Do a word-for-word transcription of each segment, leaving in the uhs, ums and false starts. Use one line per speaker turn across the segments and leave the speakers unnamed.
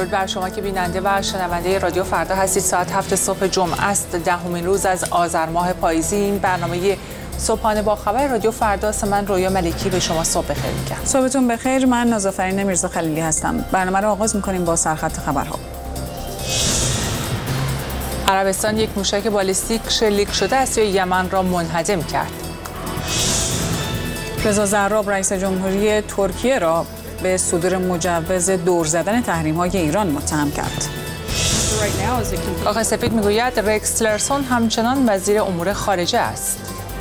درود بر شما که بیننده و شنونده رادیو فردا هستید. ساعت هفت صبح جمعه است، دهمین روز از آذر ماه پاییزی. این برنامه صبحانه با خبر رادیو فردا است. من رویا ملکی به شما صبح بخیر میگم.
صبحتون بخیر. من نازافرین میرزا خلیلی هستم. برنامه رو آغاز می‌کنیم با سرخط خبرها.
عربستان یک موشک بالستیک شلیک شده از سوی یمن را منهدم کرد.
رضا زراب رئیس جمهوری ترکیه را به صدور مجوز دور زدن تحریم‌های ایران متهم کرد.
کاخ سفید میگوید رکس تیلرسون همچنان وزیر امور خارجه است.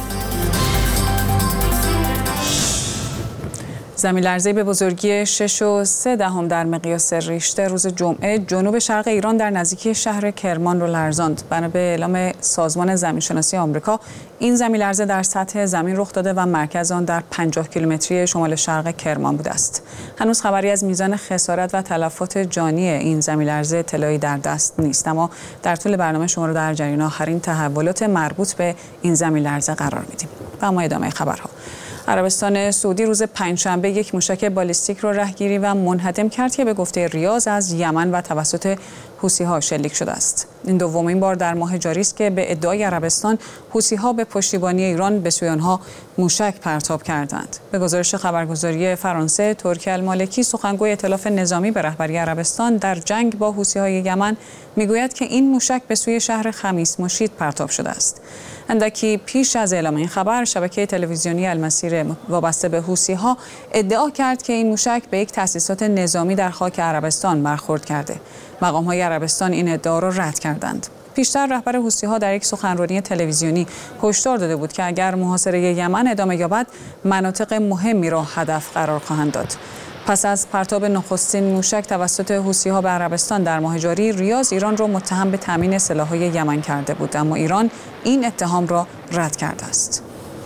زمین لرزه‌ای به بزرگی شش و سه دهم در مقیاس ریشتر روز جمعه جنوب شرق ایران در نزدیکی شهر کرمان را لرزاند. بنا به اعلام سازمان زمینشناسی آمریکا، این زمین لرزه در سطح زمین رخ داده و مرکز آن در پنجاه کیلومتری شمال شرق کرمان بوده است. هنوز خبری از میزان خسارت و تلفات جانی این زمین لرزه اطلاعی در دست نیست، اما در طول برنامه شما را در جریان آخرین تحولات مربوط به این زمین لرزه قرار میدیم. و اما ادامه خبرها. عربستان سعودی روز پنجشنبه یک موشک بالستیک را رهگیری و منهدم کرد که به گفته ریاض از یمن و توسط حوثی‌ها شلیک شده است. این دومین بار در ماه جاری است که به ادعای عربستان حوثی‌ها به پشتیبانی ایران به سوی آنها موشک پرتاب کردند. به گزارش خبرگزاری فرانسه، ترکی المالکی سخنگوی ائتلاف نظامی به رهبری عربستان در جنگ با حوثی‌های یمن میگوید که این موشک به سوی شهر خمیس مشید پرتاب شده است. اندکی پیش از اعلام این خبر، شبکه تلویزیونی المسیر وابسته به حوثی‌ها ادعا کرد که این موشک به یک تأسیسات نظامی در خاک عربستان برخورد کرده. مقام‌های عربستان این ادعا را رد کردند. پیشتر رهبر حوثی‌ها در یک سخنرانی تلویزیونی هشدار داده بود که اگر محاصره یمن ادامه یابد، مناطق مهمی را هدف قرار خواهند داد. پس از پرتاب نخستین موشک توسط حوثی‌ها به عربستان در ماه جاری، ریاض ایران را متهم به تامین سلاح‌های یمن کرده بود، اما ایران این اتهام را رد کرده است.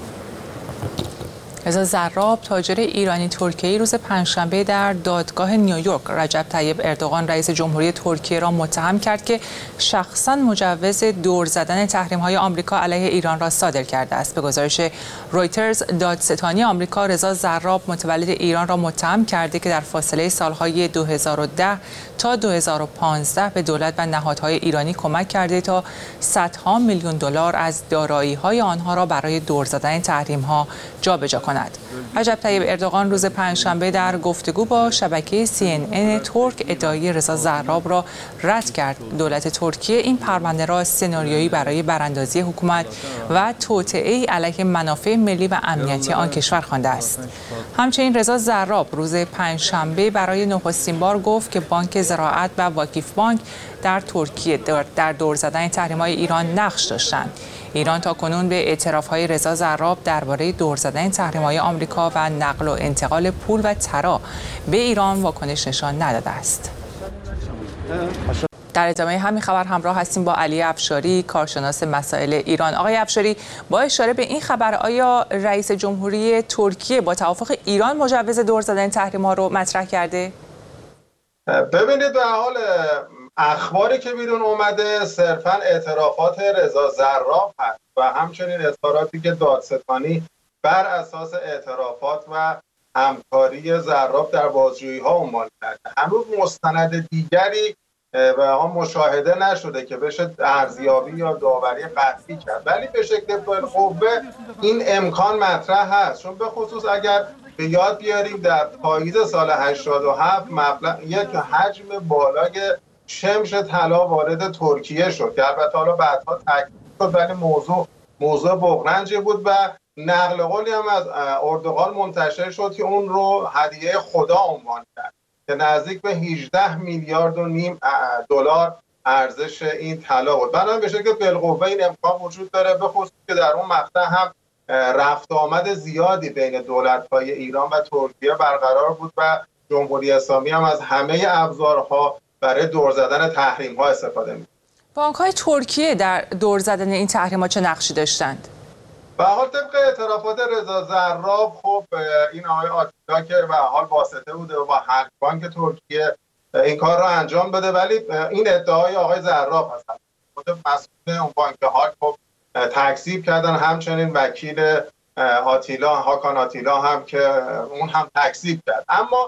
رضا زراب تاجر ایرانی ترکیه‌ای روز پنجشنبه در دادگاه نیویورک رجب طیب اردوغان رئیس جمهوری ترکیه را متهم کرد که شخصاً مجوز دور زدن تحریم‌های آمریکا علیه ایران را صادر کرده است. به گزارش رویترز، دادستانی آمریکا رضا زراب متولد ایران را متهم کرده که در فاصله سالهای دو هزار و ده تا دو هزار و پانزده به دولت و نهادهای ایرانی کمک کرده تا صدها میلیون دلار از دارایی‌های آنها را برای دور زدن تحریم‌ها جابجا کند. رجب طیب اردوغان روز پنجشنبه در گفتگو با شبکه سی ان ان ترک ادعای رضا زراب را رد کرد. دولت ترکیه این پرونده را سناریویی برای براندازی حکومت و توطئه‌ای علیه منافع ملی و امنیتی آن کشور خوانده است. همچنین رضا زراب روز پنجشنبه برای نخستین بار گفت که بانک زراعت و واکیف بانک در ترکیه در دور زدن تحریم‌های ایران نقش داشتند. ایران تاکنون به اعتراف‌های رضا زراب درباره دور زدن تحریم‌های آمریکا و نقل و انتقال پول و طلا به ایران واکنش نشان نداده است. در ادامه همین خبر همراه هستیم با علی افشاری، کارشناس مسائل ایران. آقای افشاری، با اشاره به این خبر، آیا رئیس جمهوری ترکیه با توافق ایران مجوز دور زدن تحریم‌ها رو مطرح کرده؟
ببینید، به حال اخباری که بیرون اومده صرفاً اعترافات رضا زراب هست و همچنین اظهاراتی که دادستانی بر اساس اعترافات و همکاری زراب در بازجویی‌ها عنوان کرده. هنوز مستند دیگری و هم مشاهده نشده که بشه ارزیابی یا داوری قطعی کرد، ولی به شکل بالقوه این امکان مطرح هست، چون به خصوص اگر به یاد بیاریم در پاییز سال هشتاد و هفت مبلغ یک حجم بالای شمش طلا وارد ترکیه شد که البته حالا بعدها تاکید شد، ولی موضوع موضوع بغرنجی بود و نقل قولی هم از اردوغان منتشر شد که اون رو هدیه خدا عنوان کرد که نزدیک به هجده میلیارد و نیم دلار ارزش این طلا بود. بنابراین به شکل بالقوه این امکان وجود داره، به خصوص که در اون مقطع هم رفت آمد زیادی بین دولت‌های ایران و ترکیه برقرار بود و جمهوری اسلامی هم از همه ابزارها برای دور زدن تحریم‌ها استفاده می‌کنه.
بانک‌های ترکیه در دور زدن این تحریم‌ها چه نقشی داشتند؟
به حال طبق اعترافات رضا زراب، خب این آقای آتیلا که به حال واسطه بوده و با هک بانک ترکیه این کار را انجام بده، ولی این ادعای آقای زراب هست. خود مسئول اون بانک هاک خب تکذیب کردن، همچنین وکیل آتیلا هاکان آتیلا هم که اون هم تکذیب کرد. اما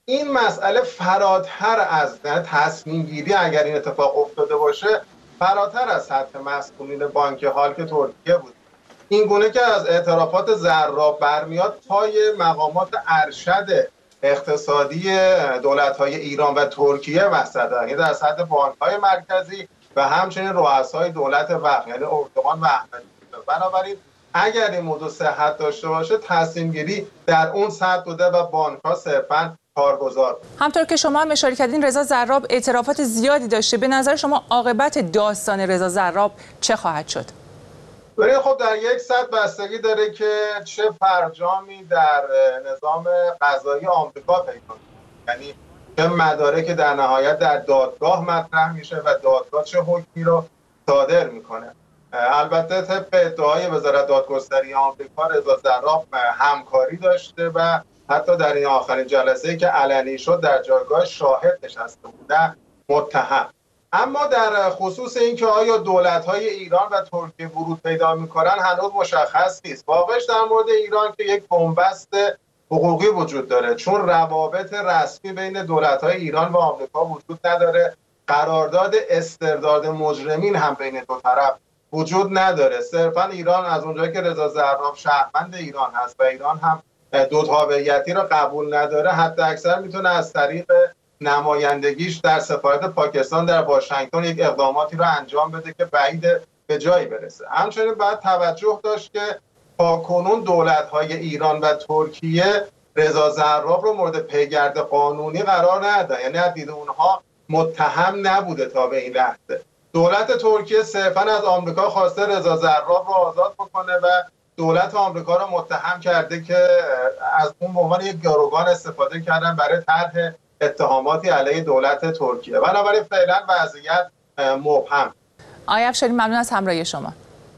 این مسئله فراتر از تصمیم گیری اگر این اتفاق افتاده باشه فراتر از سطح مسئولین بانک حال که ترکیه بود. این گونه که از اعترافات زراب برمیاد پای مقامات ارشد اقتصادی دولت‌های ایران و ترکیه وسط، یعنی در سطح بانک‌های مرکزی و همچنین رؤسای دولت وقت، یعنی اردوغان و احمدی. بنابراین اگر این موضوع صحت داشته باشه تصمیم گیری در اون سطح بوده و بانک‌ها صرفاً کارگزار.
همطور که شما هم اشاره کردین رضا زراب اعترافات زیادی داشته. به نظر شما عاقبت داستان رضا زراب چه خواهد شد؟
برای خب در یک سطح بستگی داره که چه فرجامی در نظام قضایی آمریکا پیدا کنه، یعنی چه مدارکی در نهایت در دادگاه مطرح میشه و دادگاه چه حکمی رو صادر میکنه. البته طبق ادعای وزارت دادگستری آمریکا رضا زراب همکاری داشته و حتی در این آخرین جلسه‌ای که علنی شد در جایگاه شاهد نشسته بوده متهم. اما در خصوص اینکه آیا دولت‌های ایران و ترکیه ورود پیدا می‌کنن هنوز مشخص نیست. واقعش در مورد ایران که یک بنبست حقوقی وجود داره، چون روابط رسمی بین دولت‌های ایران و آمریکا وجود نداره. قرارداد استرداد مجرمین هم بین دو طرف وجود نداره. صرفاً ایران از اونجایی که رضا زراب شهروند ایران هست و ایران هم دو تابعیتی رو قبول نداره، حتی اکثر میتونه از طریق نمایندگیش در سفارت پاکستان در واشنگتن یک اقداماتی رو انجام بده که بعید به جایی برسه. همچنین باید توجه داشت که تاکنون دولت‌های ایران و ترکیه رضا زراب رو مورد پیگرد قانونی قرار ندادن، یعنی از دید اونها متهم نبوده تا به این لحظه. دولت ترکیه صرفاً از آمریکا خواسته رضا زراب رو آزاد بکنه و دولت آمریکا رو متهم کرده که از اون به عنوان یک گروگان استفاده کردن برای طرح اتهاماتی علیه دولت ترکیه. بنابراین فعلا وضعیت مبهم.
آقای افشاری ممنون از همراهی شما.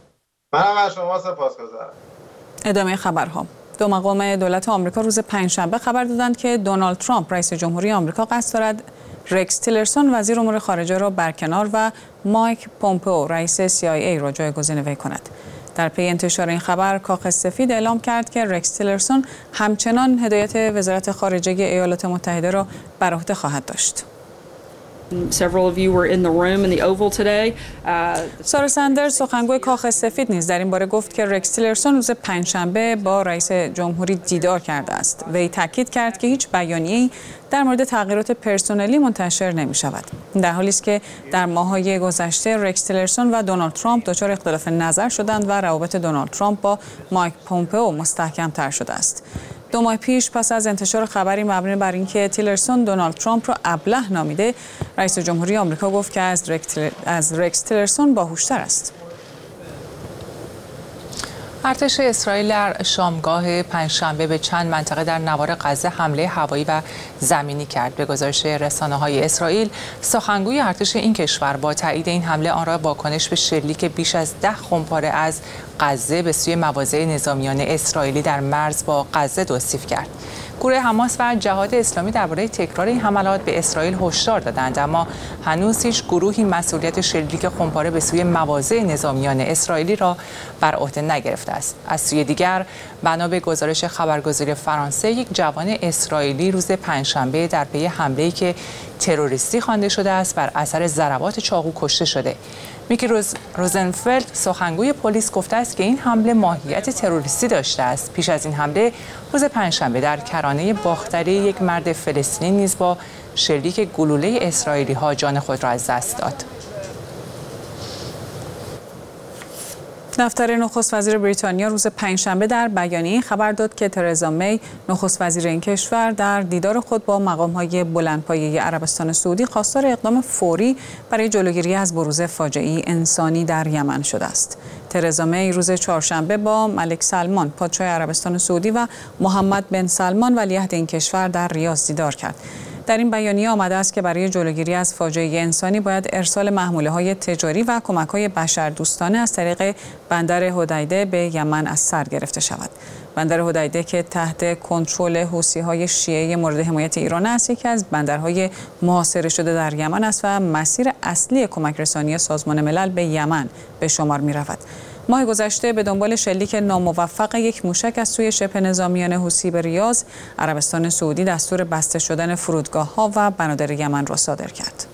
منم از شما سپاسگزارم.
ادامه خبرها. دو مقام دولت آمریکا روز پنجشنبه خبر دادند که دونالد ترامپ رئیس جمهوری آمریکا قصد دارد رکس تیلرسون وزیر امور خارجه را برکنار و مایک پومپئو رئیس سی آی ای را جایگزین وی کند. در پی انتشار این خبر کاخ سفید اعلام کرد که رکس تیلرسون همچنان هدایت وزارت خارجه ایالات متحده را بر عهده خواهد داشت. سارا سندرز سخنگوی کاخ سفید نیز در این باره گفت که رکس تیلرسون روز پنجشنبه با رئیس جمهوری دیدار کرده است. وی تاکید کرد که هیچ بیانیه‌ای در مورد تغییرات پرسنلی منتشر نمی شود. در حالی است که در ماه‌های گذشته رکس تیلرسون و دونالد ترامپ دچار اختلاف نظر شدند و روابط دونالد ترامپ با مایک پومپئو مستحکم‌تر شده است. دو ماه پیش پس از انتشار خبری مبنی بر اینکه تیلرسون دونالد ترامپ را ابله نامیده، رئیس جمهوری آمریکا گفت که از, از رکس تیلرسون باهوش‌تر است.
ارتش اسرائیل در شامگاه پنجشنبه به چند منطقه در نوار غزه حمله هوایی و زمینی کرد. به گزارش رسانه‌های اسرائیل، سخنگوی ارتش این کشور با تایید این حمله آن را واکنش به شلیک بیش از ده خمپاره از غزه به سوی مواضع نظامیان اسرائیلی در مرز با غزه توصیف کرد. گروه حماس و جهاد اسلامی درباره تکرار این حملات به اسرائیل هشدار دادند، اما هنوز هیچ گروهی مسئولیت شلیک خمپاره به سوی مواضع نظامیان اسرائیلی را بر عهده نگرفته است. از سوی دیگر، بنا به گزارش خبرگزاری فرانسه، یک جوان اسرائیلی روز پنجشنبه در پی حمله‌ای که تروریستی خوانده شده است بر اثر ضربات چاقو کشته شده. میکی روز روزنفلد سخنگوی پلیس گفته است که این حمله ماهیت تروریستی داشته است. پیش از این حمله روز پنجشنبه در کرانه باختری یک مرد فلسطینی نیز با شلیک گلوله اسرائیلی ها جان خود را از دست داد.
دفتر نخست وزیر بریتانیا روز پنجشنبه در بیانیه خبر داد که ترزا می نخست وزیر این کشور در دیدار خود با مقام‌های بلندپایه عربستان سعودی خواستار اقدام فوری برای جلوگیری از بروز فاجعه‌ای انسانی در یمن شده است. ترزا می روز چهارشنبه با ملک سلمان پادشاه عربستان سعودی و محمد بن سلمان ولیعهد این کشور در ریاض دیدار کرد. در این بیانیه آمده است که برای جلوگیری از فاجعه انسانی باید ارسال محموله‌های تجاری و کمک‌های بشردوستانه از طریق بندر حدیده به یمن از سر گرفته شود. بندر حدیده که تحت کنترل حوثی‌های شیعه مورد حمایت ایران است، یکی از بندرهای محاصره شده در یمن است و مسیر اصلی کمک رسانی سازمان ملل به یمن به شمار می‌رود. ماه گذشته به دنبال شلیک ناموفق یک موشک از سوی شبه نظامیان حوثی به ریاض، عربستان سعودی دستور بسته شدن فرودگاه‌ها و بنادر یمن را صادر کرد.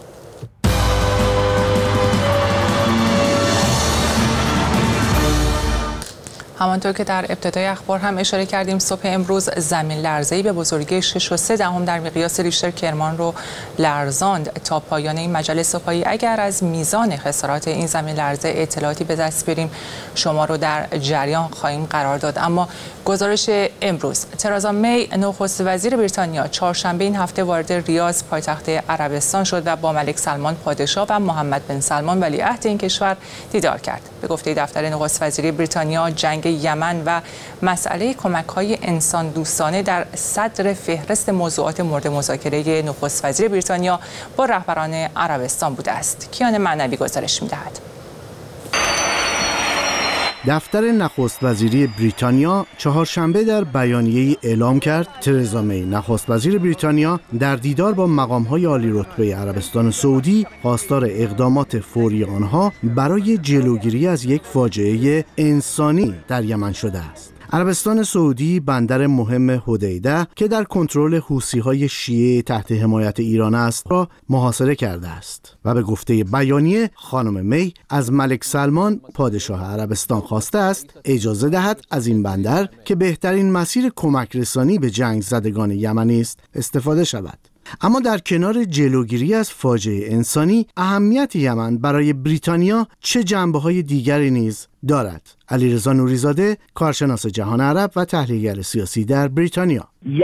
همانطور که در ابتدای اخبار هم اشاره کردیم، صبح امروز زمین لرزه‌ای به بزرگی شش و سه دهم در مقیاس ریشتر کرمان رو لرزاند. تا پایان این مجله صبحایی اگر از میزان خسارات این زمین لرزه اطلاعاتی به دست بیاریم شما رو در جریان خواهیم قرار داد. اما گزارش امروز: ترزا می نخست وزیر بریتانیا چهارشنبه این هفته وارد ریاض پایتخت عربستان شد و با ملک سلمان پادشاه و محمد بن سلمان ولیعهد این کشور دیدار کرد. به گفته دفتر نخست وزیری بریتانیا، جنگ یمن و مسئله کمک‌های انسان دوستانه در صدر فهرست موضوعات مورد مذاکره نخست وزیر بریتانیا با رهبران عربستان بوده است. کیان معنوی گزارش می‌دهد.
دفتر نخست وزیری بریتانیا چهارشنبه در بیانیه‌ای اعلام کرد ترزا می نخست وزیر بریتانیا در دیدار با مقام‌های عالی رتبه عربستان سعودی خواستار اقدامات فوری آنها برای جلوگیری از یک فاجعه انسانی در یمن شده است. عربستان سعودی بندر مهم حدیده که در کنترل حوثی‌های شیعه تحت حمایت ایران است را محاصره کرده است و به گفته بیانیه خانم می از ملک سلمان پادشاه عربستان خواسته است اجازه دهد از این بندر که بهترین مسیر کمک رسانی به جنگ زدگان یمنی است استفاده شود. اما در کنار جلوگیری از فاجعه انسانی، اهمیت یمن برای بریتانیا چه جنبه‌های دیگری نیز دارد؟ علیرضا نوریزاده، کارشناس جهان عرب و تحلیلگر سیاسی در بریتانیا: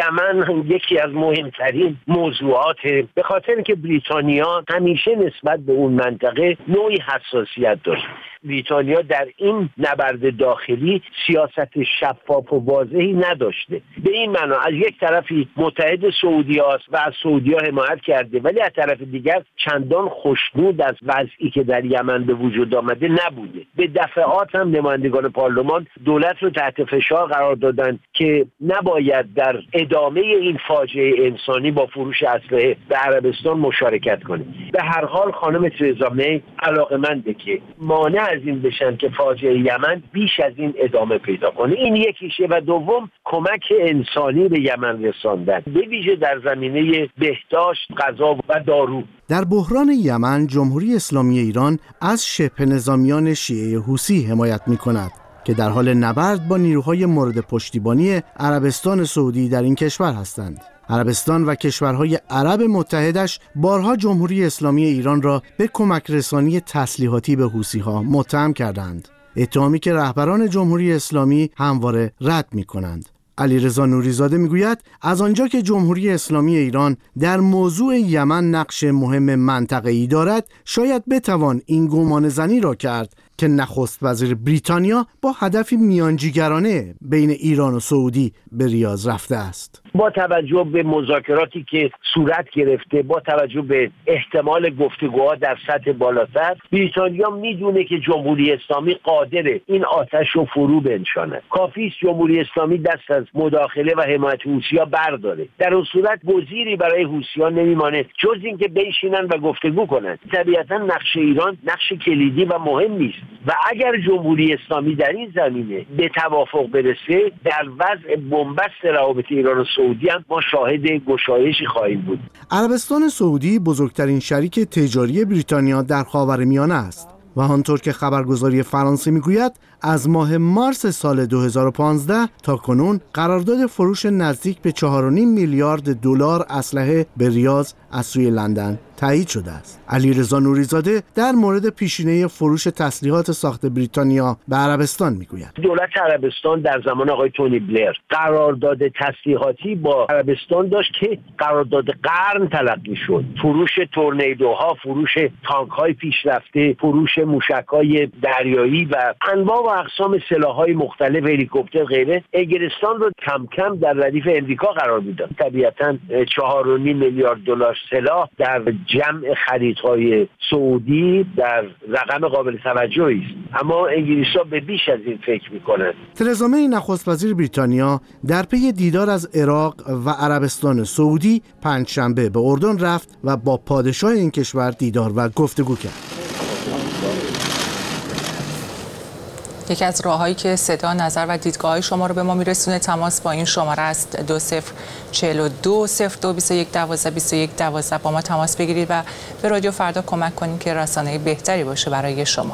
یمن یکی از مهمترین موضوعات، به خاطر اینکه بریتانیا همیشه نسبت به اون منطقه نوعی حساسیت داشت. بریتانیا در این نبرد داخلی سیاست شفاف و واضحی نداشته. به این معنا از یک طرفی متحد سعودی است و از سعودی ها حمایت کرده، ولی از طرف دیگر چندان خوشنود از وضعی که در یمن به وجود آمده نبوده. به دفعات هم نمایندگان پارلمان دولت رو تحت فشار قرار دادند که نباید در ادامه این فاجعه انسانی با فروش اسلحه به عربستان مشارکت کنه. به هر حال خانم ترزا می علاقه‌منده که مانع از این بشن که فاجعه یمن بیش از این ادامه پیدا کنه. این یکیشه. و دوم، کمک انسانی به یمن رساندن، به ویژه در زمینه بهداشت، غذا و دارو.
در بحران یمن، جمهوری اسلامی ایران از شبه نظامیان شیعه حوثی حمایت می‌کند که در حال نبرد با نیروهای مورد پشتیبانی عربستان سعودی در این کشور هستند. عربستان و کشورهای عرب متحدش بارها جمهوری اسلامی ایران را به کمک رسانی تسلیحاتی به حوثی‌ها متهم کردند، اتهامی که رهبران جمهوری اسلامی همواره رد می‌کنند. علیرضا نوریزاده میگوید از آنجا که جمهوری اسلامی ایران در موضوع یمن نقش مهم منطقه‌ای دارد، شاید بتوان این گمان زنی را کرد که نخست وزیر بریتانیا با هدفی میانجیگرانه بین ایران و سعودی به ریاض رفته است.
با توجه به مذاکراتی که صورت گرفته، با توجه به احتمال گفتگوها در سطح بالاتر، بریتانیا میدونه که جمهوری اسلامی قادره این آتش رو فرو بنشاند. کافی است جمهوری اسلامی دست از مداخله و حمایت حوثی‌ها برداره. در اون صورت گزیری برای حوثی‌ها نمیمانه جز اینکه بشینن و گفتگو کنند. طبیعتا نقش ایران نقش کلیدی و مهمی است و اگر جمهوری اسلامی در این زمینه به توافق برسه، در وضع بنبست روابط ایران و سعودی هم ما شاهد گشایشی خواهیم بود.
عربستان سعودی بزرگترین شریک تجاری بریتانیا در خاورمیانه است و آنطور که خبرگزاری فرانسه میگوید از ماه مارس سال دو هزار و پانزده تا کنون قرارداد فروش نزدیک به چهار و نیم میلیارد دلار اسلحه به ریاض از سوی لندن تایید شده است. علیرضا نوریزاده در مورد پیشینه فروش تسلیحات ساخت بریتانیا به عربستان میگوید
دولت عربستان در زمان آقای تونی بلر قرارداد تسلیحاتی با عربستان داشت که قرارداد قرن تلقی شد. فروش تورنیدوها، فروش تانک‌های پیشرفته، فروش موشک‌های دریایی و انواع و اقسام سلاح‌های مختلف، هلیکوپتر غیره، انگلستان رو کم کم در ردیف امریکا قرار میداد. طبیعتاً چهار و نیم میلیارد دلار سلاح در جمع خریدهای سعودی در رقم قابل توجهی است، اما انگلیس‌ها به بیش از این فکر می‌کنند.
ترزا می نخست وزیر بریتانیا در پی دیدار از عراق و عربستان سعودی پنجشنبه به اردن رفت و با پادشاه این کشور دیدار و گفتگو کرد.
یکی از راههایی که صدا، نظر و دیدگاه شما رو به ما میرسونه تماس با این شماره است دو صفر چهل و دو صفر دو بیست و یک دوازده بیست و یک دوازده. با ما تماس بگیرید و به رادیو فردا کمک کنید که رسانه بهتری باشه برای شما.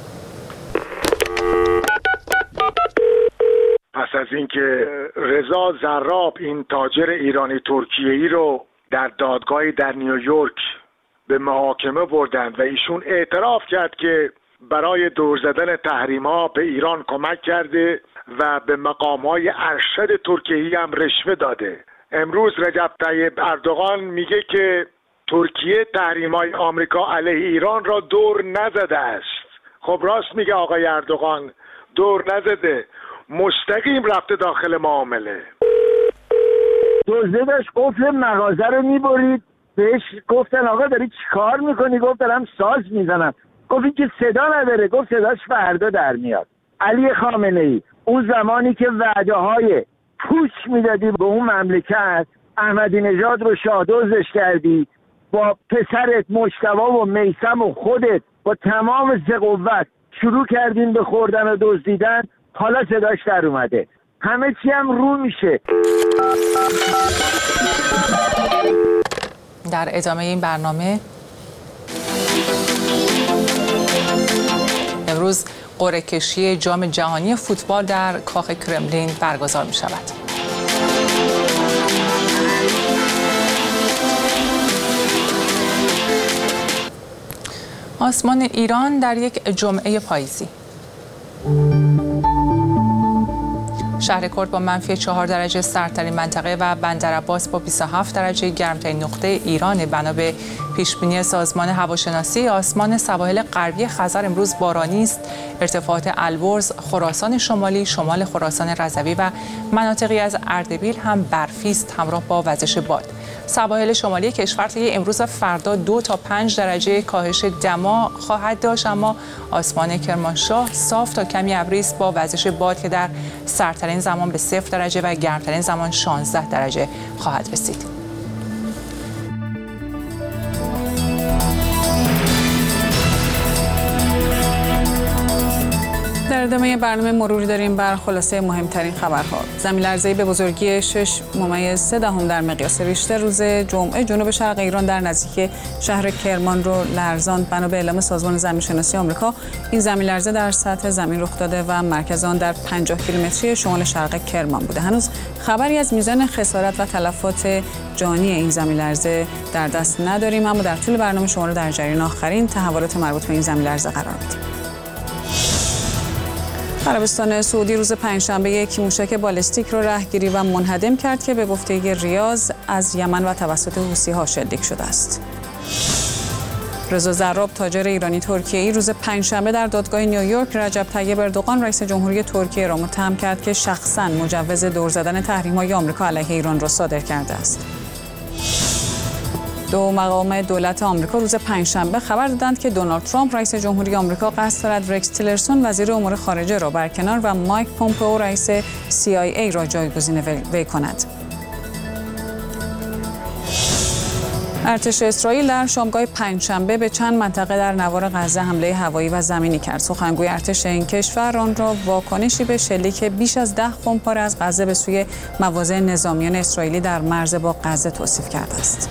پس از اینکه رضا زراب این تاجر ایرانی ترکیه‌ای رو در دادگاهی در نیویورک به محاکمه بردن و ایشون اعتراف کرد که برای دور زدن تحریم‌ها به ایران کمک کرده و به مقام‌های ارشد ترکیه‌ای هم رشوه داده. امروز رجب طیب اردوغان میگه که ترکیه تحریم‌های آمریکا علیه ایران را دور نزده است. خب راست میگه آقای اردوغان، دور نزده، مستقیم رفته داخل معامله.
دزده داشت قفل مغازه رو میبرید، بهش گفتن آقا داری چی کار میکنی؟ گفت دارم ساز میزنم. گفت این که صدا نداره. گفت صداش فردا در میاد. علی خامنه ای اون زمانی که وعده های پوچ میدادی به اون مملکت، احمدی نژاد رو شادوزش کردی، با پسرت مجتبی و میثم و خودت با تمام قوت شروع کردین به خوردن و دزدیدن. حالا صداش در اومده، همه چی هم رو میشه.
در ادامه این برنامه امروز قرعه کشی جام جهانی فوتبال در کاخ کرملین برگزار می شود. آسمان ایران در یک جمعه پاییزی. شهر کرد با منفی چهار درجه سردترین منطقه و بندرعباس با بیست و هفت درجه گرمترین نقطه ایران. بنا به پیشبینی سازمان هواشناسی، آسمان سواحل غربی خزر امروز بارانی است. ارتفاعات البرز، خراسان شمالی، شمال خراسان رضوی و مناطقی از اردبیل هم برفی است همراه با وزش باد. سواحل شمالی کشور طی امروز و فردا دو تا پنج درجه کاهش دما خواهد داشت، اما آسمان کرمانشاه صاف تا کمی ابری است با وزش باد که در سردترین زمان به صفر درجه و گرمترین زمان شانزده درجه خواهد رسید.
در ادامه برنامه مروری داریم بر خلاصه مهمترین خبرها. زمین لرزه‌ای به بزرگی شش ممیز سه دهم در مقیاس ریشتر روز جمعه جنوب شرق ایران در نزدیکی شهر کرمان رو لرزاند. بنا به اعلام سازمان زمین‌شناسی آمریکا، این زمین لرزه در سطح زمین رخ داده و مرکز آن در پنجاه کیلومتری شمال شرق کرمان بوده. هنوز خبری از میزان خسارت و تلفات جانی این زمین لرزه در دست نداریم، اما در طول برنامه شما رو در جریان آخرین تحولات مربوط به این زمین لرزه قرار میدیم. عربستان سعودی روز پنجشنبه یک موشک بالستیک را رهگیری و منهدم کرد که به گفته ریاض از یمن و توسط حوثی‌ها شلیک شده است. رضا زراب تاجر ایرانی ترکیه‌ای روز پنجشنبه در دادگاه نیویورک رجب طیب اردوغان رئیس جمهوری ترکیه را متهم کرد که شخصاً مجوز دور زدن تحریم‌های آمریکا علیه ایران را صادر کرده است. دو مقام دولت آمریکا روز پنجشنبه خبر دادند که دونالد ترامپ رئیس جمهوری آمریکا قصد دارد رکس تیلرسون وزیر امور خارجه را برکنار و مایک پومپئو رئیس سی آی ای را جایگزین وی کند. ارتش اسرائیل در شامگاه پنجشنبه به چند منطقه در نوار غزه حمله هوایی و زمینی کرد. سخنگوی ارتش این کشور آن را واکنشی به شلیک بیش از ده خمپاره از غزه به سوی مواضع نظامیان اسرائیلی در مرز با غزه توصیف کرده است.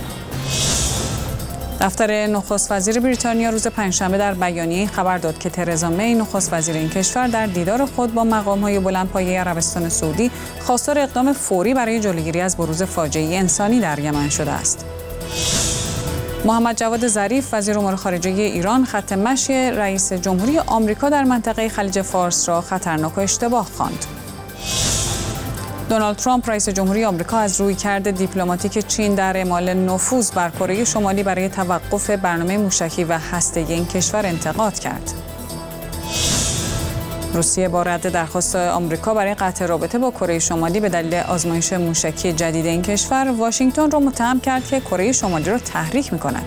دفتر نخست وزیر بریتانیا روز پنجشنبه در بیانیه‌ای خبر داد که ترزا می نخست وزیر این کشور در دیدار خود با مقام‌های بلندپایه عربستان سعودی خواستار اقدام فوری برای جلوگیری از بروز فاجعه انسانی در یمن شده است. محمد جواد ظریف وزیر امور خارجه ایران خط مشی رئیس جمهوری آمریکا در منطقه خلیج فارس را خطرناک و اشتباه خواند. دونالد ترامپ رئیس جمهوری آمریکا از رویکرد دیپلماتیک چین در اعمال نفوذ بر کره شمالی برای توقف برنامه موشکی و هسته‌ای این کشور انتقاد کرد. روسیه با رد درخواست آمریکا برای قطع رابطه با کره شمالی به دلیل آزمایش موشکی جدید این کشور، واشنگتن را متهم کرد که کره شمالی را تحریک می‌کند.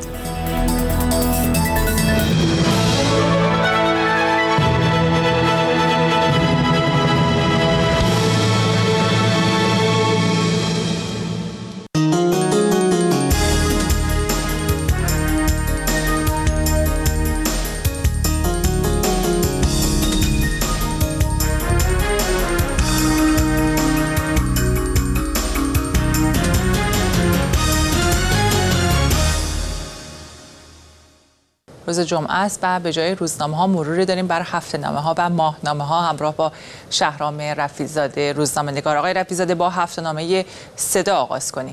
روز جمعه است و به جای روزنامه ها مروری داریم بر هفته نامه ها و ماهنامه ها همراه با شهرام رفیع‌زاده روزنامه‌نگار. آقای رفیع‌زاده، با هفته نامه صدا آغاز کنیم.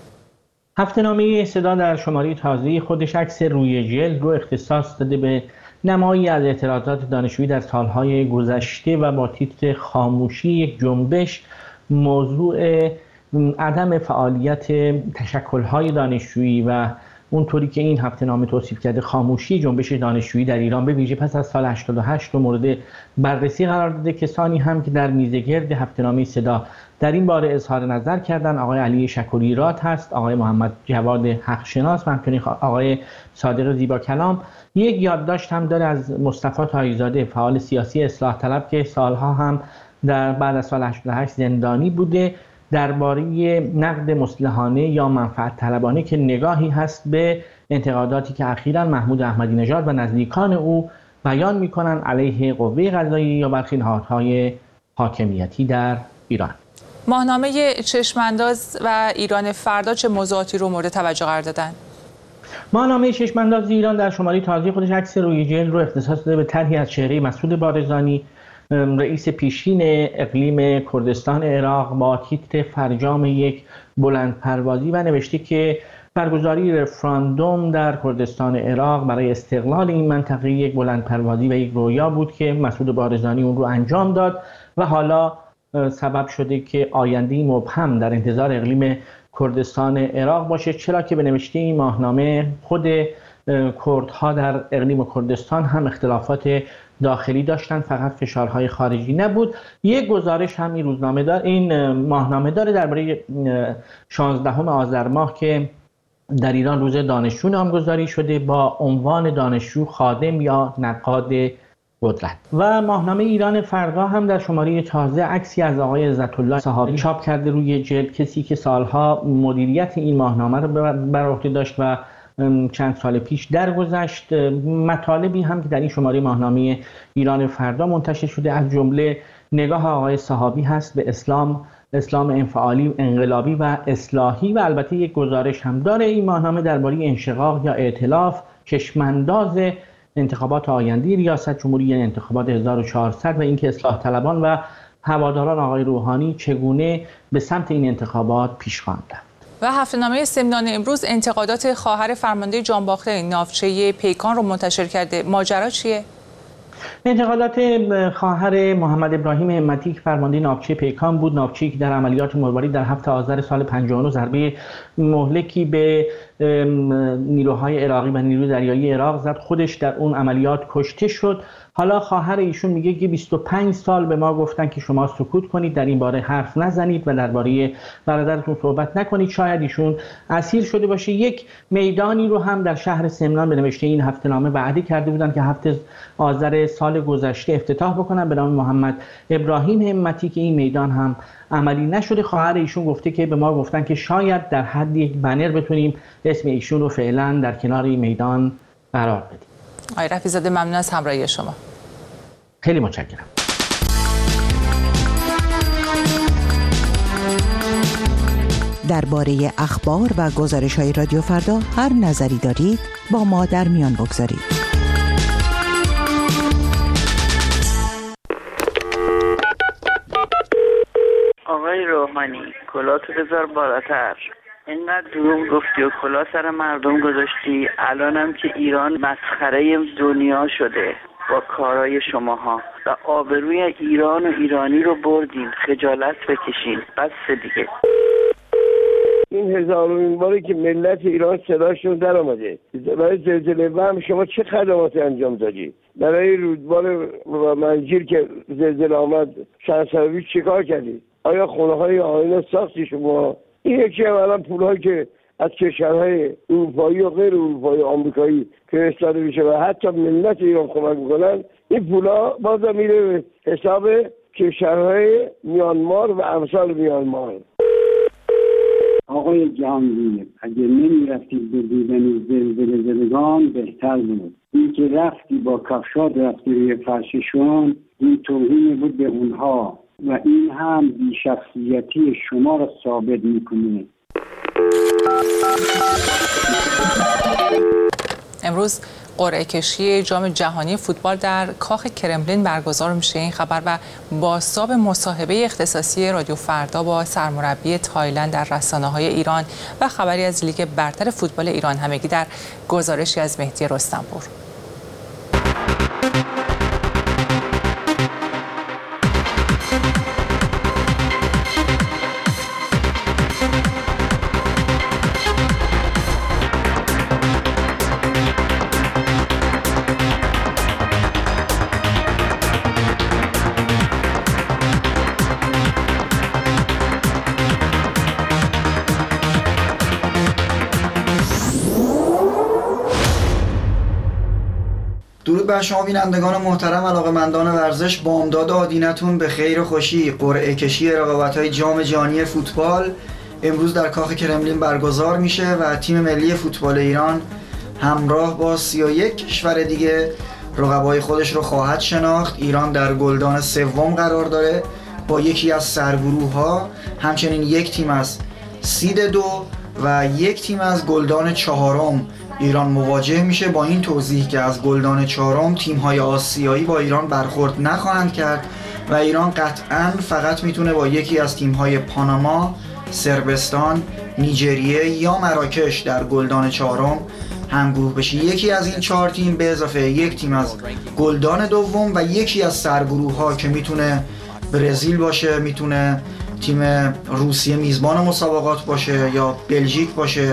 هفته نامه صدا در شماره تازه خودش عکس روی جلد رو اختصاص داده به نمایی از اعتراضات دانشجویی در سالهای گذشته و با تیتر خاموشی یک جنبش. موضوع عدم فعالیت تشکل‌های دانشجویی و اونطوری که این هفته نامه توصیف کرده خاموشی جنبش دانشجویی در ایران به ویژه پس از سال هشتاد و هشت رو مورد بررسی قرار داده. کسانی هم که در میزگرد هفته نامه صدا در این باره اظهار نظر کردن آقای علی شکوری راد هست، آقای محمد جواد حقشناس و همچنین آقای صادق زیبا کلام. یک یادداشت هم داره از مصطفی طاهی‌زاده، فعال سیاسی اصلاح طلب که سالها هم در بعد از سال هشتاد و هشت زندانی بوده، درباره نقد مصلحانه یا منفعت طلبانه که نگاهی هست به انتقاداتی که اخیراً محمود احمدی نژاد و نزدیکان او بیان می‌کنند علیه قوه قضاییه یا برخی نهادهای حاکمیتی در ایران.
ماهنامه چشمانداز و ایران فردا چه موضوعاتی رو مورد توجه قرار دادن؟
ماهنامه چشمانداز ایران در شماره تازه خودش عکس روی جلد رو اختصاص داده به طرحی از چهره مسعود بارزانی، رئیس پیشین اقلیم کردستان عراق، با تیتر فرجام یک بلند پروازی و نوشته که برگزاری رفراندوم در کردستان عراق برای استقلال این منطقه یک بلند پروازی و یک رویا بود که مسعود بارزانی اون رو انجام داد و حالا سبب شده که آینده مبهم در انتظار اقلیم کردستان عراق باشه، چرا که به نوشته این ماهنامه خود کردها در اقلیم کردستان هم اختلافات داخلی داشتن، فقط فشارهای خارجی نبود. یک گزارش هم این روزنامه دار این ماهنامه داره درباره شانزدهم آذر ماه که در ایران روز دانشجو نامگذاری شده با عنوان دانشجو خادم یا نقاد قدرت. و ماهنامه ایران فردا هم در شماره تازه عکسی از آقای عزت الله صحابی چاپ کرده روی جلد، کسی که سالها مدیریت این ماهنامه رو بر عهده داشت و چند سال پیش درگذشت. مطالبی هم که در این شماره ماهنامه ایران فردا منتشر شده از جمله نگاه آقای صحابی هست به اسلام، اسلام انفعالی، انقلابی و اصلاحی، و البته یک گزارش هم داره این ماهنامه درباره انشقاق یا ائتلاف چشمانداز انتخابات آینده ریاست جمهوری، یعنی انتخابات هزار و چهارصد، و اینکه اصلاح طلبان و هواداران آقای روحانی چگونه به سمت این انتخابات پیش خواندند.
و هفته‌نامه سمنان امروز انتقادات خواهر فرمانده جانباخته ناوچه پیکان رو منتشر کرده. ماجرا چیه؟
انتقادات خواهر محمد ابراهیم همتی که فرمانده ناوچه پیکان بود، ناوچه‌ای که در عملیات مروارید در هفته آذر سال پنجاه و نه ضربه مهلکی به نیروهای عراقی و نیروی دریایی عراق زد، خودش در اون عملیات کشته شد. حالا خواهر ایشون میگه که بیست و پنج سال به ما گفتن که شما سکوت کنید، در این باره حرف نزنید و درباره برادرتون صحبت نکنید. شاید ایشون اسیر شده باشه. یک میدانی رو هم در شهر سمنان به نوشته این هفته نامه وعده کرده بودن که هفته آذر سال گذشته افتتاح بکنن به نام محمد ابراهیم همتی که این میدان هم عملی نشده. خواهر ایشون گفته که به ما گفتن که شاید در حد یک بنر بتونیم اسم ایشون رو فعلا در کنار این میدان قرار بدیم.
آقای رفیع‌زاده ممنون از همراهی شما.
خیلی متشکرم.
درباره اخبار و گزارش‌های رادیو فردا هر نظری دارید با ما در میان بگذارید.
آقای روحانی، کلاتو بذار بالاتر. اینقدر دروغ گفتی و کلا سر مردم گذاشتی، الانم که ایران مسخره دنیا شده با کارهای شماها و آبروی ایران و ایرانی رو بردین. خجالت بکشین. بس دیگه.
این هزارمین باری که ملت ایران صداشون در آمده. برای زلزله وهم شما چه خدماتی انجام دادید؟ برای رودبار و منجیر که زلزله آمد چند سال پیش چیکار کردید؟ آیا خونه های آینه ساختی شما؟ این یکی اولا پولهایی که از کشورهای اروپایی و غیر اروپایی و آمریکایی فرستاده میشه و حتی ملت ایران کمک میکنن، این پولها بازم میره به حساب کشورهای میانمار و امثال میانمار.
آقای جهانگیر، اگه نمیرفتید به دیدن زلزله زدگان بهتر بود. این که رفتی با کفشات رفتی روی فرششون، این توهین بود به اونها و این هم بی‌شخصیتی شما را ثابت میکنه.
امروز قرعه کشی جام جهانی فوتبال در کاخ کرملین برگزار میشه. این خبر و بازتاب مصاحبه اختصاصی رادیو فردا با سرمربی تایلند در رسانه‌های ایران و خبری از لیگ برتر فوتبال ایران همگی در گزارشی از مهدی رستمپور.
درود بر شما بینندگان محترم، علاقه‌مندان ورزش. بامداد آدینتون به خیر و خوشی. قرعه کشی رقابت‌های جام جهانی فوتبال امروز در کاخ کرملین برگزار میشه و تیم ملی فوتبال ایران همراه با سی و یک کشور دیگه رقبای خودش رو خواهد شناخت. ایران در گلدان سوم قرار داره با یکی از سرگروه‌ها، همچنین یک تیم از سید دو و یک تیم از گلدان چهارم ایران مواجه میشه. با این توضیح که از گلدان چهارم تیم‌های آسیایی با ایران برخورد نخواهند کرد و ایران قطعاً فقط میتونه با یکی از تیم‌های پاناما، صربستان، نیجریه یا مراکش در گلدان چهارم همگروه بشه. یکی از این چهار تیم به اضافه یک تیم از گلدان دوم و یکی از سرگروه‌ها که میتونه برزیل باشه، میتونه تیم روسیه میزبان مسابقات باشه یا بلژیک باشه،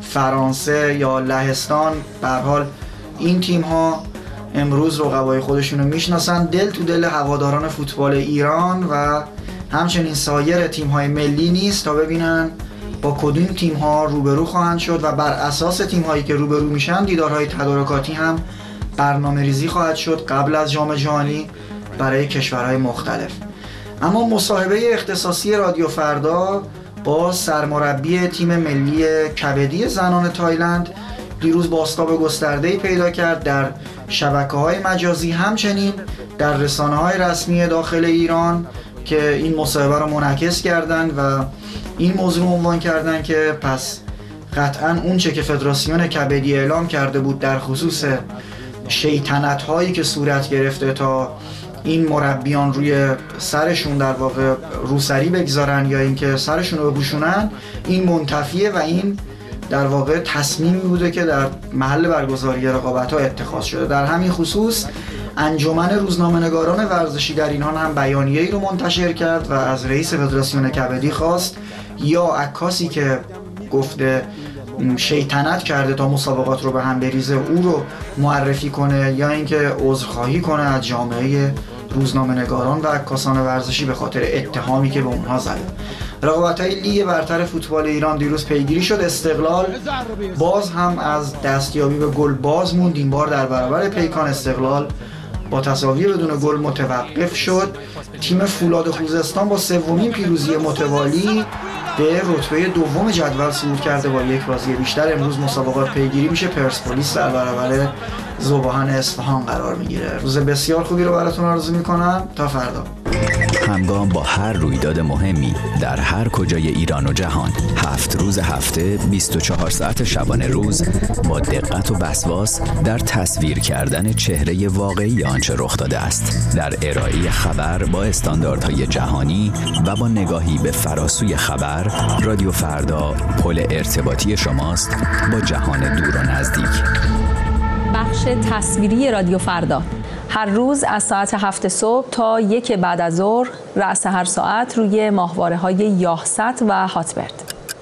فرانسه یا لهستان. به هر حال این تیم ها امروز رقبای خودشونو میشناسن. دل تو دل هواداران فوتبال ایران و همچنین سایر تیم های ملی نیست تا ببینن با کدوم تیم ها روبرو خواهند شد و بر اساس تیم هایی که روبرو میشن دیدارهای تدارکاتی هم برنامه ریزی خواهد شد قبل از جام جهانی برای کشورهای مختلف. اما مصاحبه اختصاصی رادیو فردا با سرمربی تیم ملی کبدی زنان تایلند دیروز بازتاب گسترده‌ای پیدا کرد در شبکه‌های مجازی، همچنین در رسانه‌های رسمی داخل ایران که این مصاحبه رو منعکس کردن و این موضوع عنوان کردن که پس قطعاً اون چه که فدراسیون کبدی اعلام کرده بود در خصوص شیطنت‌هایی که صورت گرفته تا این مربیان روی سرشون در واقع روسری بگذارن یا اینکه سرشون رو بپوشونن، این منتفیه و این در واقع تصمیمی بوده که در محل برگزاری رقابت‌ها اتخاذ شده. در همین خصوص انجمن روزنامه‌نگاران ورزشی در اینان هم بیانیه‌ای رو منتشر کرد و از رئیس فدراسیون کبدی خواست یا عکاسی که گفته شیطنت کرده تا مسابقات رو به هم بریزه او رو معرفی کنه یا اینکه عذرخواهی کنه از جامعه روزنامه‌نگاران و عکاسان ورزشی به خاطر اتهامی که به اونها زده. رقابت‌های لیگ برتر فوتبال ایران دیروز پیگیری شد. استقلال باز هم از دستیابی به گل باز موند. این بار در برابر پیکان استقلال با تساوی بدون گل متوقف شد. تیم فولاد خوزستان با سومین پیروزی متوالی به رتبه دوم جدول صعود کرده با یک بازی بیشتر. امروز مسابقات پیگیری میشه. پرسپولیس در برابر ذوباهن اصفهان قرار میگیره. روز بسیار خوبی رو براتون آرزو میکنم. تا فردا.
همگام با هر رویداد مهمی در هر کجای ایران و جهان، هفت روز هفته، بیست و چهار ساعت شبانه روز، با دقت و وسواس در تصویر کردن چهره واقعی آنچه رخ داده است، در ارائه خبر با استانداردهای جهانی و با نگاهی به فراسوی خبر. رادیو فردا پل ارتباطی شماست با جهان دور و نزدیک.
بخش تصویری رادیو فردا هر روز از ساعت هفت صبح تا یک بعد از ظهر، رأس هر ساعت روی ماهواره‌های یاهست و هاتبرد.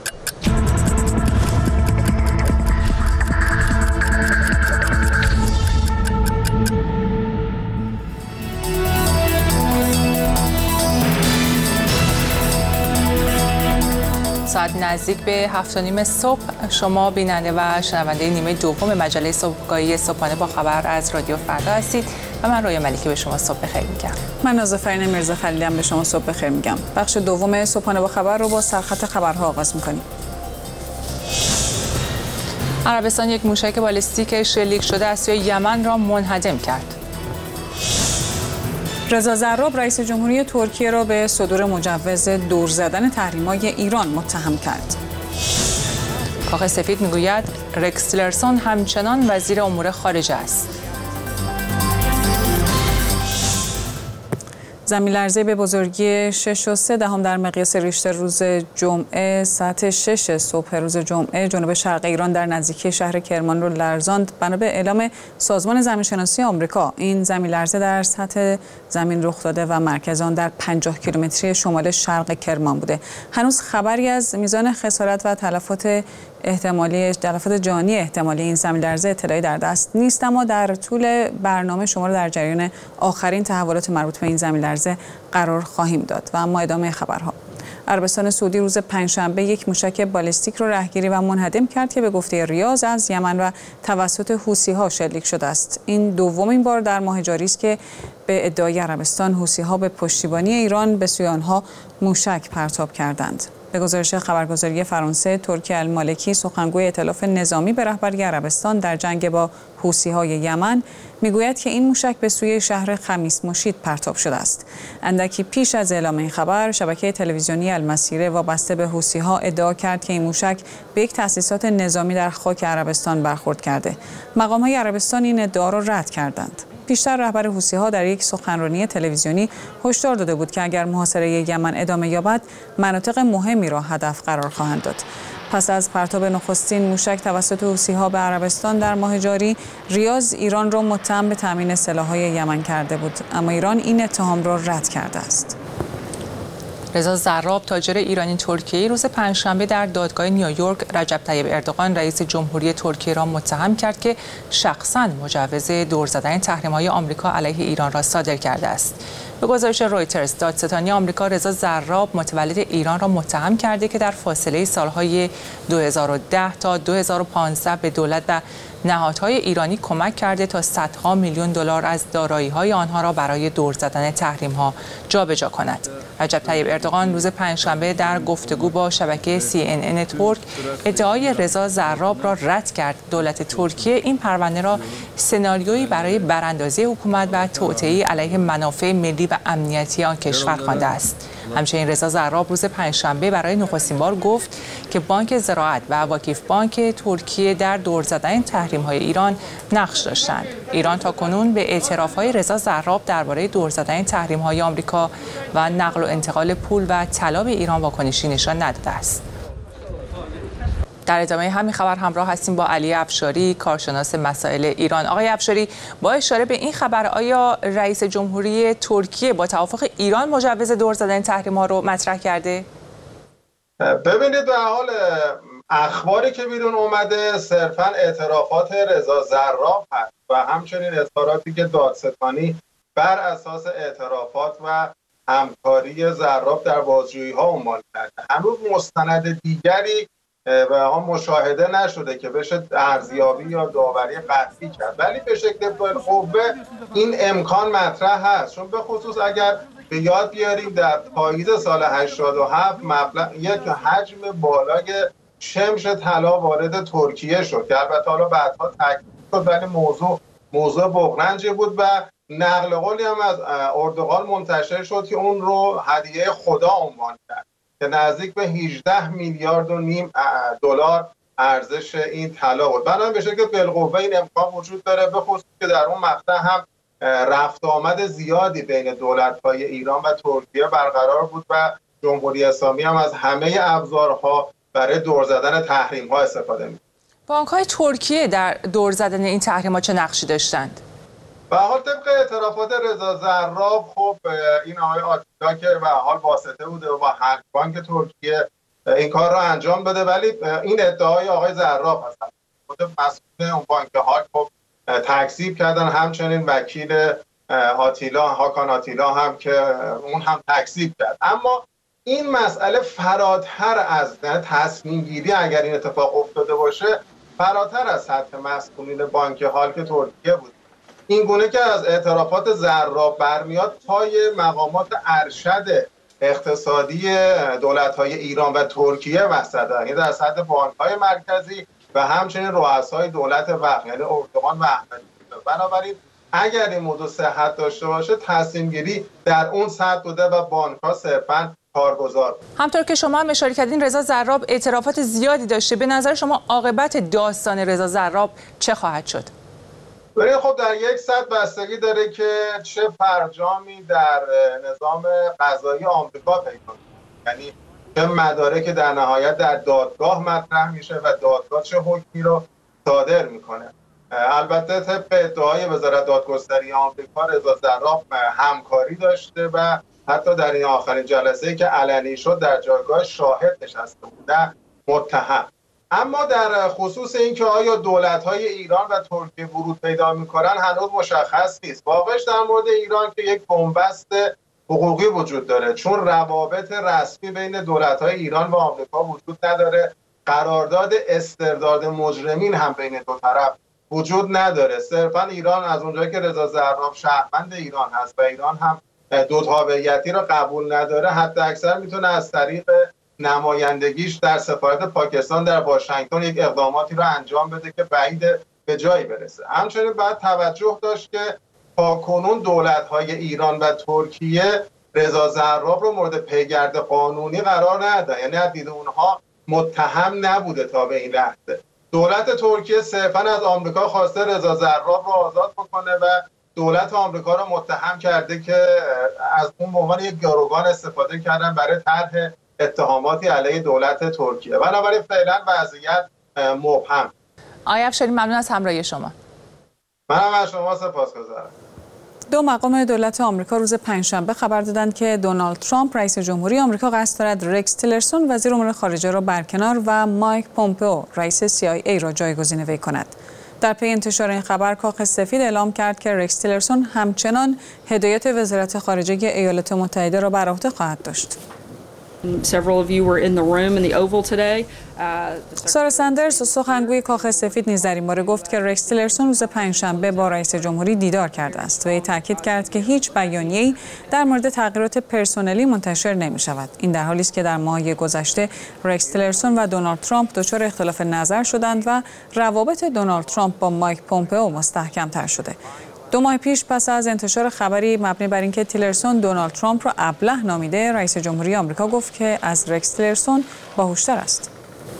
ساعت نزدیک به هفت و نیم صبح شما بیننده و شنونده نیمه دوم مجله صبحگاهی صبحانه با خبر از رادیو فردا هستید و من رویا ملیکی به شما صبح بخیر میگم.
من نازافرین میرزا خلیلی هم به شما صبح بخیر میگم. بخش دوم صبحانه با خبر رو با سرخط خبرها آغاز میکنیم.
عربستان یک موشک بالستیک شلیک شده از سوی یمن را منهدم کرد.
رضا زراب رئیس جمهوری ترکیه را به صدور مجوز دور زدن تحریم‌های ایران متهم کرد.
کاخ سفید میگوید رکس تیلرسون همچنان وزیر امور خارجه است.
زمین لرزه به بزرگی شش و سه دهم در مقیاس ریشتر روز جمعه ساعت شش صبح روز جمعه جنوب شرق ایران در نزدیکی شهر کرمان رو لرزاند. بنا به اعلام سازمان زمینشناسی آمریکا این زمین لرزه در سطح زمین رخ داده و مرکز آن در پنجاه کیلومتری شمال شرق کرمان بوده. هنوز خبری از میزان خسارت و تلفات احتمالی تلفات جانی احتمالی این زمین لرزه اطلاعی در دست نیست، اما در طول برنامه شما رو در جریان آخرین تحولات مربوط به این زمین لرزه قرار خواهیم داد. و اما ادامه خبرها. عربستان سعودی روز پنجشنبه یک موشک بالستیک رو رهگیری و منهدم کرد که به گفته ریاض از یمن و توسط حوثی‌ها شلیک شده است. این دومین بار در ماه جاری است که به ادعای عربستان حوثی‌ها به پشتیبانی ایران به سوی آنها موشک پرتاب کردند. به گزارش خبرگزاری فرانسه، ترکی المالکی سخنگوی ائتلاف نظامی به رهبری عربستان در جنگ با حوثی‌های یمن میگوید که این موشک به سوی شهر خمیس مشید پرتاب شده است. اندکی پیش از اعلام این خبر، شبکه تلویزیونی المسیره وابسته به حوثی‌ها ادعا کرد که این موشک به یک تأسیسات نظامی در خاک عربستان برخورد کرده. مقام‌های عربستان این ادعا را رد کردند. پیشتر رهبر حوثی‌ها در یک سخنرانی تلویزیونی هشدار داده بود که اگر محاصره یمن ادامه یابد، مناطق مهمی را هدف قرار خواهند داد. پس از پرتاب نخستین موشک توسط حوثی‌ها به عربستان در ماه جاری، ریاض ایران را متهم به تامین سلاح‌های یمن کرده بود، اما ایران این اتهام را رد کرده است.
رضا زراب تاجر ایرانی ترکیه‌ای روز پنجشنبه در دادگاه نیویورک رجب طیب اردوغان رئیس جمهوری ترکیه را متهم کرد که شخصاً مجوز دور زدن تحریم‌های آمریکا علیه ایران را صادر کرده است. به گزارش رویترز، دادستانی آمریکا رضا زراب متولد ایران را متهم کرده که در فاصله سالهای دو هزار و ده تا دو هزار و پانزده به دولت و نهادهای ایرانی کمک کرده تا صدها میلیون دلار از دارایی‌های آنها را برای دور زدن تحریم‌ها جابجا کند. رجب طیب اردوغان روز پنجشنبه در گفتگو با شبکه سی ان ان ترک ادعای رضا زراب را رد کرد. دولت ترکیه این پرونده را سناریویی برای براندازی حکومت و توطئه علیه منافع ملی و امنیتی آن کشور خوانده است. همچنین رضا زراب روز پنجشنبه برای نخستین بار گفت که بانک زراعت و واکیف بانک ترکیه در دور زدن تحریم‌های ایران نقش داشتند. ایران تاکنون به اعتراف‌های رضا زراب درباره دور زدن تحریم‌های آمریکا و نقل و انتقال پول و طلا به ایران واکنشی نشان نداده است. در ادامه همین خبر همراه هستیم با علی افشاری، کارشناس مسائل ایران. آقای افشاری، با اشاره به این خبر، آیا رئیس جمهوری ترکیه با توافق ایران مجوز دور زدن تحریم‌ها رو مطرح کرده؟
ببینید، به حال اخباری که بیرون اومده صرفاً اعترافات رضا زراب هست و همچنین اظهاراتی که دادستانی بر اساس اعترافات و همکاری زراب در بازجویی‌ها عنوان کرده. هنوز مستند دیگری و هم مشاهده نشده که بشه ارزیابی یا داوری قطعی کرد، ولی به شکل بالقوه این امکان مطرح هست، چون به خصوص اگر به یاد بیاریم در پاییز سال هشتاد و هفت مبلغ یک حجم بالای شمش طلا وارد ترکیه شد که البته حالا بعدها تاکید شد، ولی موضوع موضوع بغرنجی بود و نقل قولی هم از اردوغان منتشر شد که اون رو هدیه خدا عنوان کرد که نزدیک به هجده میلیارد و نیم دلار ارزش این طلا بود. بنابراین به شکل بالقوه این امکان وجود داره، به خصوص که در اون مقطع هم رفت آمد زیادی بین دولت‌های ایران و ترکیه برقرار بود و جمهوری اسلامی هم از همه ابزارها برای دور زدن تحریم‌ها استفاده می‌کرد.
بانک‌های ترکیه در دور زدن این تحریم‌ها چه نقشی داشتند؟
به حال طبق اعترافات رضا زراب، خب این آقای آتیلا که به حال واسطه بوده و با هر بانک ترکیه این کار رو انجام بده، ولی این ادعای آقای زراب هست. خود مسئول اون بانک ها خب تکذیب کردن، همچنین وکیل آتیلا هاکان آتیلا هم که اون هم تکذیب کرد. اما این مسئله فراتر از تصمیم گیری اگر این اتفاق افتاده باشه، فراتر از سطح مسئولین بانک حال که ترکیه بود. این گونه که از اعترافات زراب برمیاد پای مقامات ارشد اقتصادی دولت‌های ایران و ترکیه وسط، یعنی در سطح بانک‌های مرکزی و همچنین رؤسای دولت وقت، یعنی اردوغان و احمدی. بنابراین اگر این موضوع صحت داشته باشه، تصمیم گیری در اون سطح بوده و بانک‌ها صرفاً کارگزار.
همطور که شما هم اشاره کردین رضا زراب اعترافات زیادی داشته. به نظر شما عاقبت داستان رضا زراب چه خواهد شد؟
ببینید خب در یک سطح بستگی داره که چه فرجامی در نظام قضایی آمریکا پیدا کنه، یعنی چه مدارکی در نهایت در دادگاه مطرح میشه و دادگاه چه حکمی رو صادر میکنه. البته طبق ادعای وزارت دادگستری آمریکا رضا زراب همکاری داشته و حتی در این آخرین جلسه‌ای که علنی شد در جایگاه شاهد نشسته بود نه متهم. اما در خصوص اینکه آیا دولت‌های ایران و ترکیه ورود پیدا می‌کنن هنوز مشخص نیست. واقعش در مورد ایران که یک بنبست حقوقی وجود داره، چون روابط رسمی بین دولت‌های ایران و آمریکا وجود نداره. قرارداد استرداد مجرمین هم بین دو طرف وجود نداره. صرفا ایران از اونجایی که رضا زراب شهروند ایران هست و ایران هم دو تابعیتی را قبول نداره، حتی اکثر میتونه از طریق نمایندگیش در سفارت پاکستان در واشنگتن یک اقداماتی را انجام بده که بعید به جایی برسه. همچنین باید توجه داشت که تاکنون دولت‌های ایران و ترکیه رضا زراب رو مورد پیگرد قانونی قرار ندادن، یعنی از دید اونها متهم نبوده تا به این لحظه. دولت ترکیه صرفاً از آمریکا خواسته رضا زراب رو آزاد بکنه و دولت آمریکا رو متهم کرده که از اون به عنوان یک گروگان استفاده کردن برای طرح اتهاماتی علیه دولت ترکیه. بنابراین فعلا وضعیت مبهم.
آقای افشاری ممنون از همراهی شما.
منم از شما سپاسگزارم.
دو مقام دولت آمریکا روز پنجشنبه خبر دادند که دونالد ترامپ رئیس جمهوری آمریکا قصد دارد رکس تیلرسون وزیر امور خارجه را برکنار و مایک پومپئو رئیس سی آی ای را جایگزین وی کند. در پی انتشار این خبر کاخ سفید اعلام کرد که رکس تیلرسون همچنان هدایت وزارت خارجه ایالات متحده را بر عهده خواهد داشت. سارا سندرز سخنگوی کاخ سفید نیز در این باره گفت که رکس تیلرسون روز پنجشنبه با رئیس جمهوری دیدار کرده است و وی تاکید کرد که هیچ بیانیه‌ای در مورد تغییرات پرسنلی منتشر نمی شود. این در حالی است که در ماه گذشته رکس تیلرسون و دونالد ترامپ دچار اختلاف نظر شدند و روابط دونالد ترامپ با مایک پومپئو مستحکم‌تر شده. دو ماه پیش پس از انتشار خبری مبنی بر اینکه تیلرسون دونالد ترامپ را ابله نامیده، رئیس جمهوری آمریکا گفت که از رکس تیلرسون باهوش‌تر است.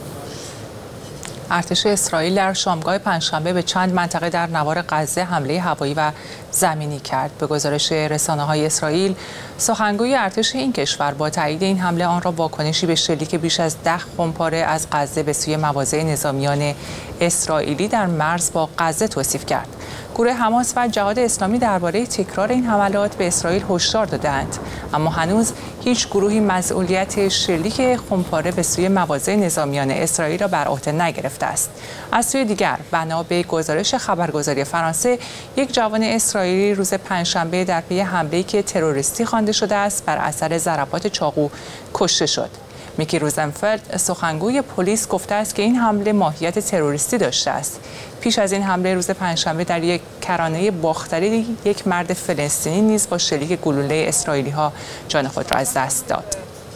ارتش اسرائیل در شامگاه پنجشنبه به چند منطقه در نوار غزه حمله هوایی و زمینی کرد. به گزارش رسانه‌های اسرائیل، سخنگوی ارتش این کشور با تایید این حمله آن را واکنشی به شلیک بیش از ده خمپاره از غزه به سوی مواضع نظامیان اسرائیلی در مرز با غزه توصیف کرد. گروه حماس و جهاد اسلامی درباره تکرار این حملات به اسرائیل هشدار دادند، اما هنوز هیچ گروهی مسئولیت شلیک خمپاره به سوی مواضع نظامیان اسرائیل را بر عهده نگرفته است. از سوی دیگر، بنا به گزارش خبرگزاری فرانسه، یک جوان اسرائیلی روز پنجشنبه در پی حمله‌ای که تروریستی خوانده شده است بر اثر ضربات چاقو کشته شد. میکی روزنفلد سخنگوی پلیس گفته است که این حمله ماهیت تروریستی داشته است. پیش از این حمله روز پنجشنبه در یک کرانه باختری یک مرد فلسطینی نیز با شلیک گلوله اسرائیلی‌ها جان خود را از دست داد.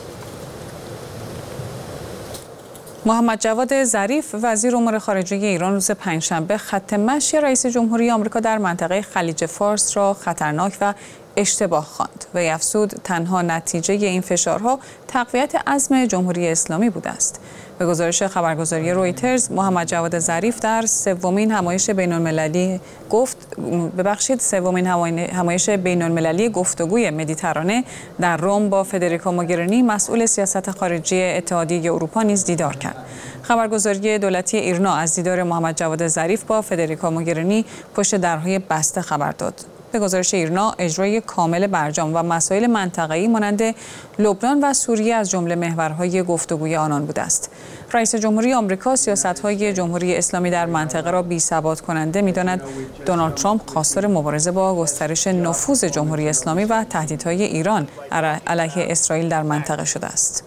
محمد جواد ظریف وزیر امور خارجه ایران روز پنجشنبه خط مشی رئیس جمهوری آمریکا در منطقه خلیج فارس را خطرناک و اشتباه خواند و افزود تنها نتیجه این فشارها تقویت عزم جمهوری اسلامی بوده است. به گزارش خبرگزاری رویترز، محمد جواد ظریف در سومین همایش بین‌المللی گفت ببخشید سومین همایش بین‌المللی گفتگوی مدیترانه در روم با فدریکا موگرینی مسئول سیاست خارجی اتحادیه اروپا نیز دیدار کرد. خبرگزاری دولتی ایرنا از دیدار محمد جواد ظریف با فدریکا موگرینی پشت درهای بسته خبر داد. به گزارش ایرنا، اجرای کامل برجام و مسائل منطقه‌ای مانند لبنان و سوریه از جمله محورهای گفتگوی آنان بوده است. رئیس جمهوری آمریکا سیاست‌های جمهوری اسلامی در منطقه را بی‌ثبات کننده می‌داند. دونالد ترامپ خواستار مبارزه با گسترش نفوذ جمهوری اسلامی و تهدیدهای ایران علیه اسرائیل در منطقه شده است.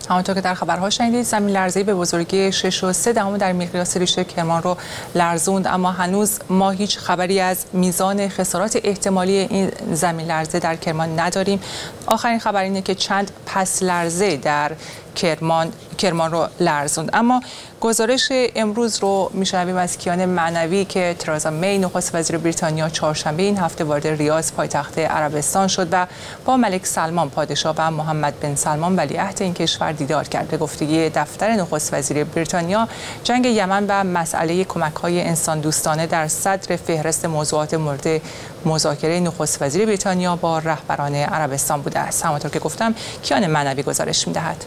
همانطور که در خبرها شنیدید زمین لرزه‌ای به بزرگی شش و سه دهم در مقیاس ریشتر کرمان رو لرزوند، اما هنوز ما هیچ خبری از میزان خسارات احتمالی این زمین لرزه در کرمان نداریم. آخرین خبر اینه که چند پس لرزه در کرمان کرمان رو لرزوند. اما گزارش امروز رو میشنویم از کیان معنوی که ترزا می نخست وزیر بریتانیا چهارشنبه این هفته وارد ریاض پایتخت عربستان شد و با ملک سلمان پادشاه و محمد بن سلمان ولیعهد این کشور دیدار کرد. به گفته دفتر نخست وزیر بریتانیا، جنگ یمن و مسئله کمک‌های انسان دوستانه در صدر فهرست موضوعات مورد مذاکره نخست وزیر بریتانیا با رهبران عربستان بوده است. همانطور که گفتم کیان معنوی گزارش می‌دهد.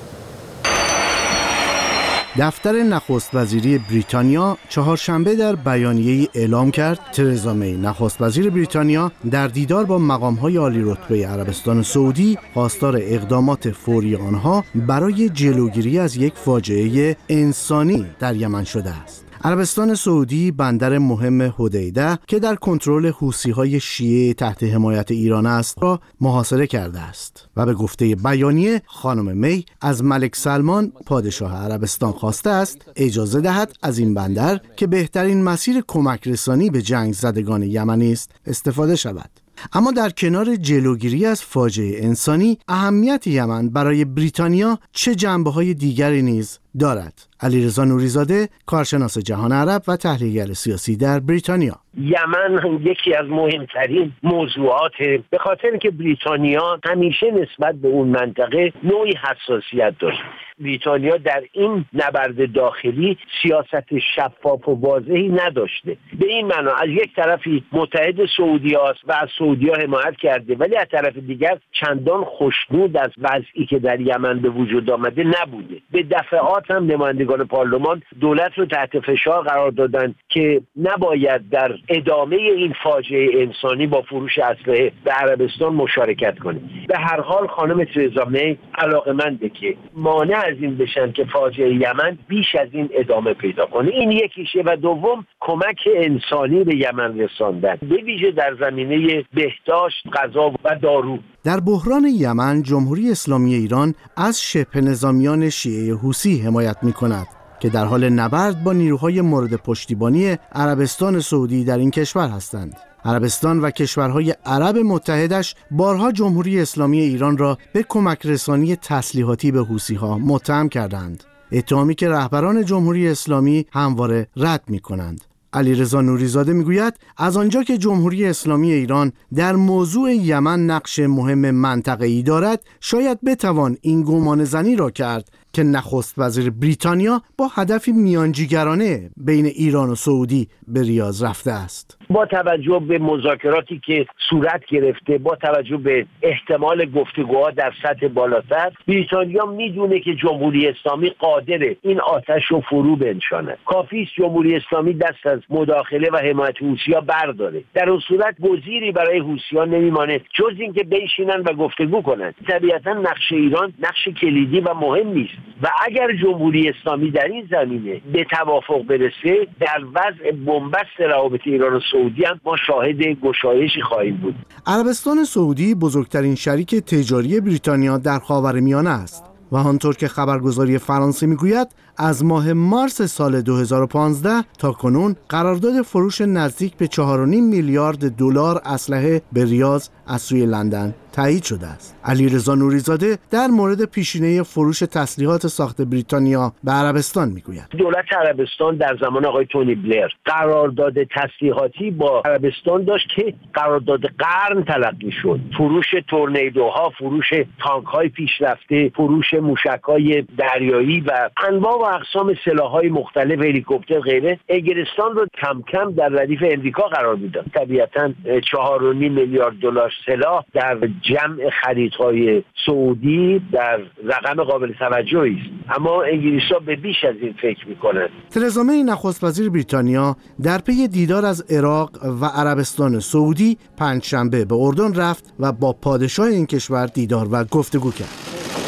دفتر نخست وزیری بریتانیا چهارشنبه در بیانیه‌ای اعلام کرد ترزا می نخست وزیر بریتانیا در دیدار با مقام‌های عالی رتبه عربستان سعودی خواستار اقدامات فوری آنها برای جلوگیری از یک فاجعه انسانی در یمن شده است. عربستان سعودی بندر مهم حدیده که در کنترل حوثی‌های شیعه تحت حمایت ایران است را محاصره کرده است و به گفته بیانیه خانم می از ملک سلمان پادشاه عربستان خواسته است اجازه دهد از این بندر که بهترین مسیر کمک رسانی به جنگ زدگان یمنی است استفاده شود. اما در کنار جلوگیری از فاجعه انسانی، اهمیت یمن برای بریتانیا چه جنبه‌های دیگری نیز دارد؟ علیرضا نوریزاده، کارشناس جهان عرب و تحلیلگر سیاسی در بریتانیا:
یمن یکی از مهمترین موضوعات، به خاطر اینکه بریتانیا همیشه نسبت به اون منطقه نوعی حساسیت داشت. بریتانیا در این نبرد داخلی سیاست شفاف و واضحی نداشته. به این معنا از یک طرفی متحد سعودی است و از سعودی ها حمایت کرده، ولی از طرف دیگر چندان خوشنود از وضعی که در یمن به وجود آمده نبوده. به دفعات هم نمایندگان پارلمان دولت رو تحت فشار قرار دادن که نباید در ادامه این فاجعه انسانی با فروش اسلحه به عربستان مشارکت کنه. به هر حال خانم ترزا می علاقه‌منده که مانع از این بشن که فاجعه یمن بیش از این ادامه پیدا کنه. این یکیشه. و دوم، کمک انسانی به یمن رساندن، به ویژه در زمینه بهداشت، غذا و دارو.
در بحران یمن جمهوری اسلامی ایران از شبه نظامیان شیعه حوثی حمایت می‌کند که در حال نبرد با نیروهای مورد پشتیبانی عربستان سعودی در این کشور هستند. عربستان و کشورهای عرب متحدش بارها جمهوری اسلامی ایران را به کمک رسانی تسلیحاتی به حوثی‌ها متهم کردند، اتهامی که رهبران جمهوری اسلامی همواره رد می‌کنند. علیرضا نوریزاده میگوید از آنجا که جمهوری اسلامی ایران در موضوع یمن نقش مهم منطقه‌ای دارد، شاید بتوان این گمانه‌زنی را کرد که نخست وزیر بریتانیا با هدفی میانجیگرانه بین ایران و سعودی به ریاض رفته است.
با توجه به مذاکراتی که صورت گرفته، با توجه به احتمال گفتگوها در سطح بالاتر، بریتانیا میدونه که جمهوری اسلامی قادره این آتش رو فرو بنشاند. کافی است جمهوری اسلامی دست از مداخله و حمایت حوثی‌ها برداره. در اون صورت گزیری برای حوثی‌ها نمیمانه جز اینکه بنشینن و گفتگو کنند. طبیعتا نقش ایران نقش کلیدی و مهمی است و اگر جمهوری اسلامی در این زمینه به توافق برسه، در وضع بنبست روابط ایران و سعودی هم ما شاهد گشایشی خواهیم بود.
عربستان سعودی بزرگترین شریک تجاری بریتانیا در خاورمیانه است و آنطور که خبرگزاری فرانسه میگوید از ماه مارس سال دو هزار و پانزده تا کنون قرارداد فروش نزدیک به چهار و نیم میلیارد دلار اسلحه به ریاض از سوی لندن تایید شده است. علیرضا نوریزاده در مورد پیشینه فروش تسلیحات ساخت بریتانیا به عربستان میگوید
دولت عربستان در زمان آقای تونی بلر قرارداد تسلیحاتی با عربستان داشت که قرارداد قرن تلقی شد. فروش تورنیدوها، فروش تانک‌های پیشرفته، فروش موشک‌های دریایی و انواع و اقسام سلاح‌های مختلف، هلیکوپتر غیره، انگلستان رو کم کم در ردیف امریکا قرار میداد. طبیعتاً چهار و نیم میلیارد دلار سلاح در جمع خریدهای سعودی در رقم قابل توجهی است، اما انگلیس‌ها به بیش از این فکر می‌کنند.
ترزا می نخست وزیر بریتانیا در پی دیدار از عراق و عربستان سعودی پنجشنبه به اردن رفت و با پادشاه این کشور دیدار و گفتگو کرد.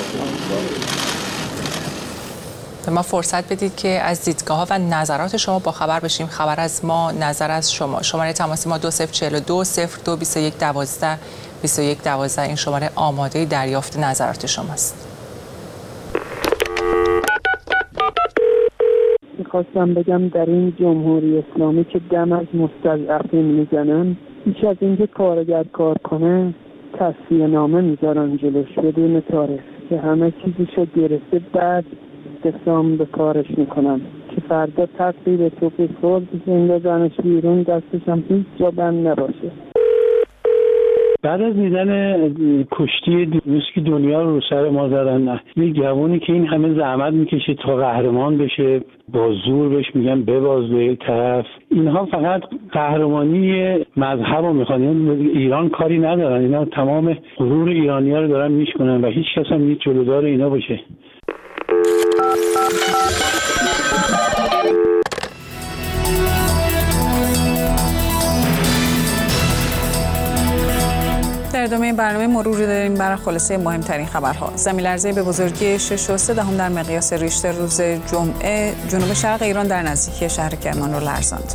ما فرصت بدید که از دیدگاه‌ها و نظرات شما با خبر بشیم. خبر از ما، نظر از شما. شماره تماس ما دو صفر چهل و دو صفر دو بیست و یک دوازده بیست و یک دوازده. این شماره آماده دریافت نظرات شماست.
میخواستم بگم در این جمهوری اسلامی که دم از مستضعفین میزنن، بیش از اینکه کارگر کار کنه تصفیه نامه میذارن جلوش بدون تاریخ که همه چیزشو گرفته، بعد استخدام به کارش میکنن که فردا تقریب توپی خورد بندازنش بیرون، دستش هم هیچ جا بند نباشه.
بعد از دیدن کشتی دوست که دنیا رو سر ما زدن، نه یه جوانی که این همه زحمت میکشه تا قهرمان بشه، با زور بهش میگن بباز به یک طرف، اینها فقط قهرمانی مذهب رو میخوان، ایران کاری ندارن، اینا تمام غرور ایرانی‌ها رو دارن میشکنن و هیچ کس هم نیست جلودار اینا باشه.
در ادامه برنامه مروری داریم برای خلاصه مهمترین خبرها. زمین‌لرزه به بزرگی شش و سه دهم در مقیاس ریشتر روز جمعه جنوب شرق ایران در نزدیکی شهر کرمان را لرزاند.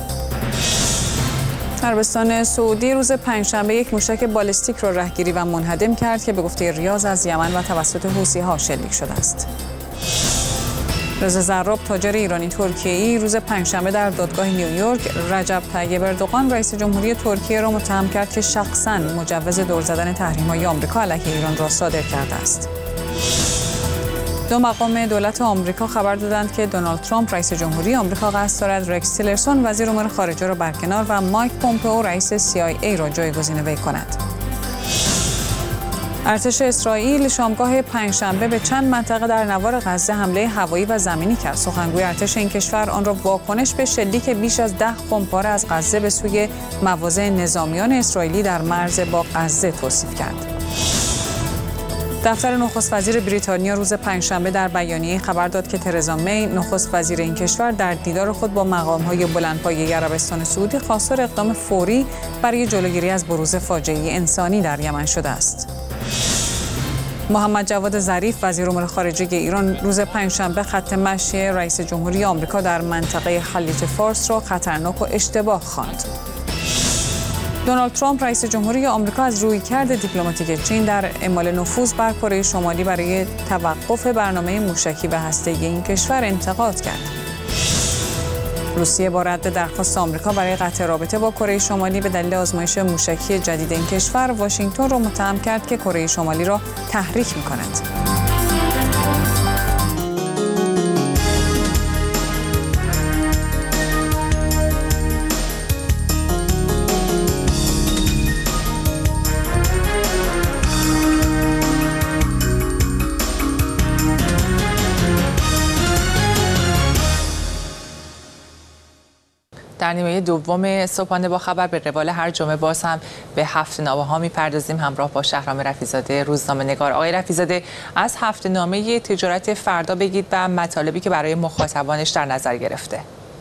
عربستان سعودی روز پنجشنبه یک موشک بالستیک را رهگیری و منهدم کرد که به گفته ریاض از یمن و توسط حوثی‌ها شلیک شده است. رضا زراب تاجر ایرانی ترکیه‌ای روز پنجشنبه در دادگاه نیویورک رجب طیب اردوغان رئیس جمهوری ترکیه را متهم کرد که شخصاً مجوز دور زدن تحریم‌های آمریکا علیه ایران را صادر کرده است. دو مقام دولت آمریکا خبر دادند که دونالد ترامپ رئیس جمهوری آمریکا قصد دارد رکس تیلرسون وزیر امور خارجه را برکنار و مایک پومپئو رئیس سی آی ای را جایگزین وی کند. ارتش اسرائیل شامگاه پنجشنبه به چند منطقه در نوار غزه حمله هوایی و زمینی کرد. سخنگوی ارتش این کشور آن را واکنش به شلیک بیش از ده خمپاره از غزه به سوی مواضع نظامیان اسرائیلی در مرز با غزه توصیف کرد. دفتر نخست وزیر بریتانیا روز پنجشنبه در بیانیه خبر داد که ترزا می نخست وزیر این کشور در دیدار خود با مقام‌های بلندپایه عربستان سعودی خواستار اقدام فوری برای جلوگیری از بروز فاجعه انسانی در یمن شده است. محمد جواد ظریف وزیر امور خارجه ایران روز پنجشنبه خط مشی رئیس جمهوری آمریکا در منطقه خلیج فارس را خطرناک و اشتباه خواند. دونالد ترامپ رئیس جمهوری آمریکا از رویکرد دیپلماتیک چین در اعمال نفوذ بر کره شمالی برای توقف برنامه موشکی و هسته‌ای این کشور انتقاد کرد. روسیه با رد درخواست آمریکا برای قطع رابطه با کره شمالی به دلیل آزمایش موشکی جدید این کشور، واشنگتن را متهم کرد که کره شمالی را تحریک می‌کند.
در نیمه دوم صبحانه با خبر به روال هر جمعه باز هم به هفته‌نامه ها می‌پردازیم همراه با شهرام رفیع‌زاده روزنامه‌نگار. آقای رفیع‌زاده، از هفته‌نامه تجارت فردا بگید و مطالبی که برای مخاطبانش در نظر گرفته.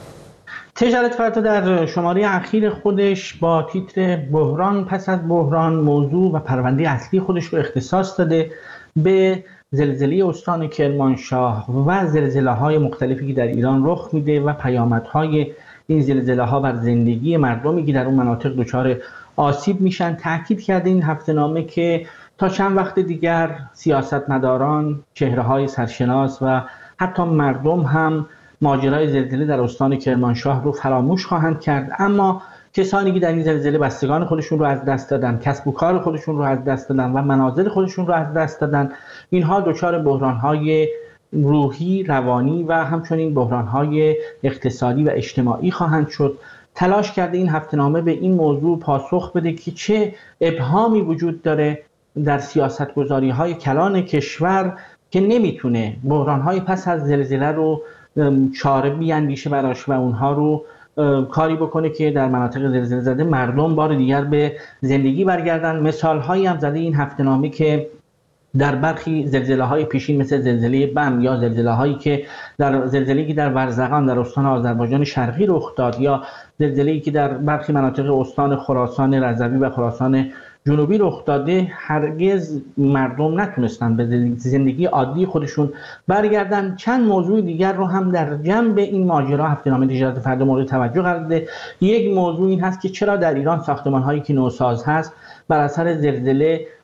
تجارت فردا در شماره اخیر خودش با تیتر بحران پس از بحران موضوع و پرونده اصلی خودش رو اختصاص داده به زلزله استان کرمانشاه و زلزله‌های مختلفی که در ایران رخ میده و پیامدهای این زلزله ها بر زندگی مردمی که در اون مناطق دچار آسیب میشن. تاکید کرده این هفته‌نامه که تا چند وقت دیگر سیاستمداران، چهره‌های سرشناس و حتی مردم هم ماجرای زلزله در استان کرمانشاه رو فراموش خواهند کرد، اما کسانی که در این زلزله بستگان خودشون رو از دست دادن، کسب و کار خودشون رو از دست دادن و منازل خودشون رو از دست دادن، اینها دچار بحران‌های روحی، روانی و همچنین بحران‌های اقتصادی و اجتماعی خواهند شد. تلاش کرده این هفته‌نامه به این موضوع پاسخ بده که چه ابهامی وجود داره در سیاست‌گذاری‌های کلان کشور که نمیتونه بحران‌های پس از زلزله رو چاره بیاندیشه براش و اونها رو کاری بکنه که در مناطق زلزله زده مردم بار دیگر به زندگی برگردن. مثال‌هایی هم زده این هفته‌نامه که در برخی زلزله‌های پیشین مثل زلزله بم یا زلزله‌هایی که در زلزله‌ای که در ورزقان در استان آذربایجان شرقی رخ داد یا زلزله‌ای که در برخی مناطق استان خراسان رضوی و خراسان جنوبی رخ داده، هرگز مردم نتونستن به زندگی عادی خودشون برگردن. چند موضوع دیگر رو هم در جنب این ماجرا هفته‌نامه تجارت فردا مورد توجه قرار داده. یک موضوع این هست که چرا در ایران ساختمان‌هایی که نوساز هست بر اثر زلزله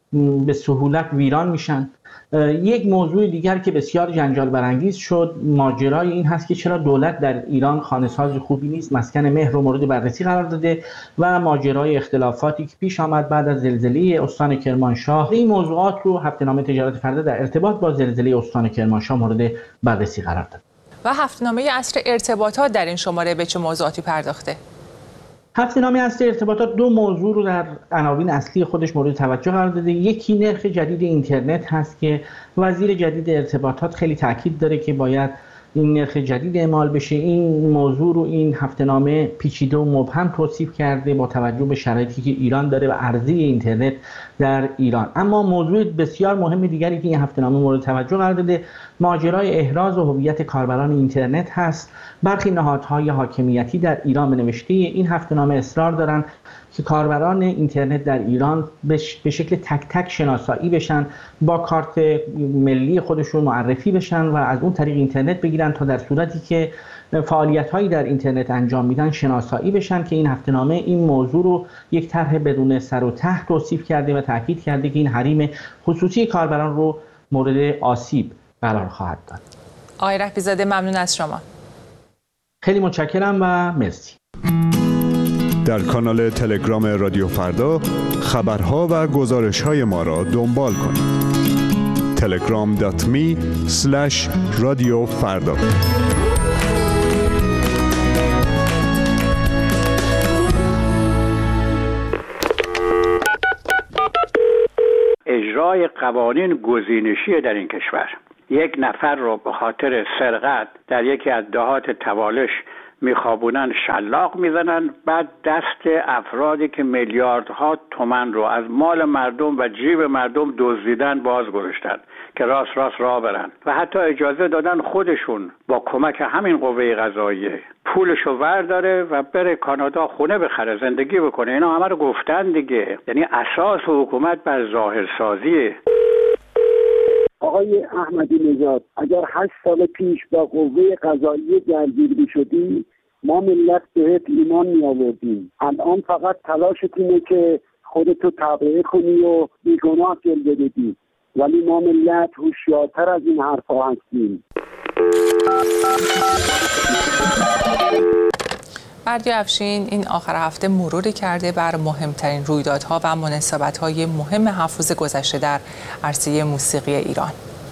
به سهولت ویران میشن. یک موضوع دیگر که بسیار جنجال برانگیز شد ماجرای این هست که چرا دولت در ایران خانه‌ساز خوبی نیست، مسکن مهر رو مورد بررسی قرار داده و ماجرای اختلافاتی که پیش آمد بعد از زلزله استان کرمانشاه. این موضوعات رو هفته‌نامه تجارت فردا در ارتباط با زلزله استان کرمانشاه مورد بررسی قرار داد.
و هفته‌نامه عصر ارتباطات در این شماره به چه موضوعاتی پرداخته؟
هفته‌نامه عصر ارتباطات دو موضوع رو در عناوین اصلی خودش مورد توجه قرار داده. یکی نرخ جدید اینترنت هست که وزیر جدید ارتباطات خیلی تاکید داره که باید این نرخ جدید اعمال بشه. این موضوع رو این هفته‌نامه پیچیده و مبهم توصیف کرده با توجه به شرایطی که ایران داره و عرضه اینترنت در ایران. اما موضوع بسیار مهم دیگری که این هفته‌نامه مورد توجه قرار داده ماجرای احراز و هویت کاربران اینترنت هست. برخی نهادهای حاکمیتی در ایران به نوشته این هفته‌نامه اصرار دارند که کاربران اینترنت در ایران به شکل تک تک شناسایی بشن، با کارت ملی خودشون معرفی بشن و از اون طریق اینترنت بگیرن تا در صورتی که فعالیت‌هایی در اینترنت انجام میدن شناسایی بشن. که این هفته‌نامه این موضوع رو یک طرح بدون سر و ته توصیف کرده و تاکید کرده که این حریم خصوصی کاربران رو مورد آسیب قرار خواهد داد.
آقای رفیع‌زاده ممنون از شما.
خیلی متشکرم و مرسی.
در کانال تلگرام رادیو فردا خبرها و گزارش‌های ما را دنبال کنید. تلگرام دات می اسلش رادیو فردا.
اجرای قوانین گزینشی در این کشور. یک نفر رو به خاطر سرقت در یکی از دهات توالش میخوابونن، شلاق میزنن، بعد دست افرادی که میلیاردها تومان رو از مال مردم و جیب مردم دزدیدن باز گذاشتن که راست راست راه برن و حتی اجازه دادن خودشون با کمک همین قوه قضاییه پولشو ورداره و بره کانادا خونه بخره، زندگی بکنه. اینا همه رو گفتن دیگه. یعنی اساس حکومت بر ظاهرسازیه.
آقای احمدی نژاد، اگر هشت سال پیش با قوه قضاییه درگیر می‌شدی ما ملت بهت ایمان می‌آوردیم. الان فقط تلاشت اینه که خودتو تبرئه کنی و بیگناه جلوه بدی، ولی ما ملت هوشیارتر از این حرفا هستیم.
بردیا افشین این آخر هفته مروری کرده بر مهمترین رویدادها و مناسبت‌های مهم هفت روز گذشته در عرصه موسیقی ایران.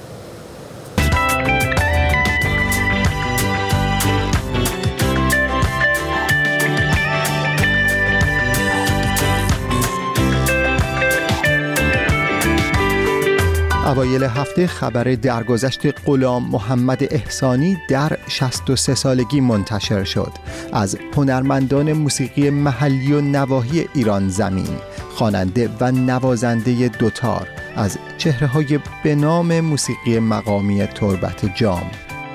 اوایل هفته خبر درگذشت غلام محمد احسانی در شصت و سه سالگی منتشر شد. از هنرمندان موسیقی محلی و نواحی ایران زمین، خواننده و نوازنده دوتار، از چهره‌های به نام موسیقی مقامی تربت جام.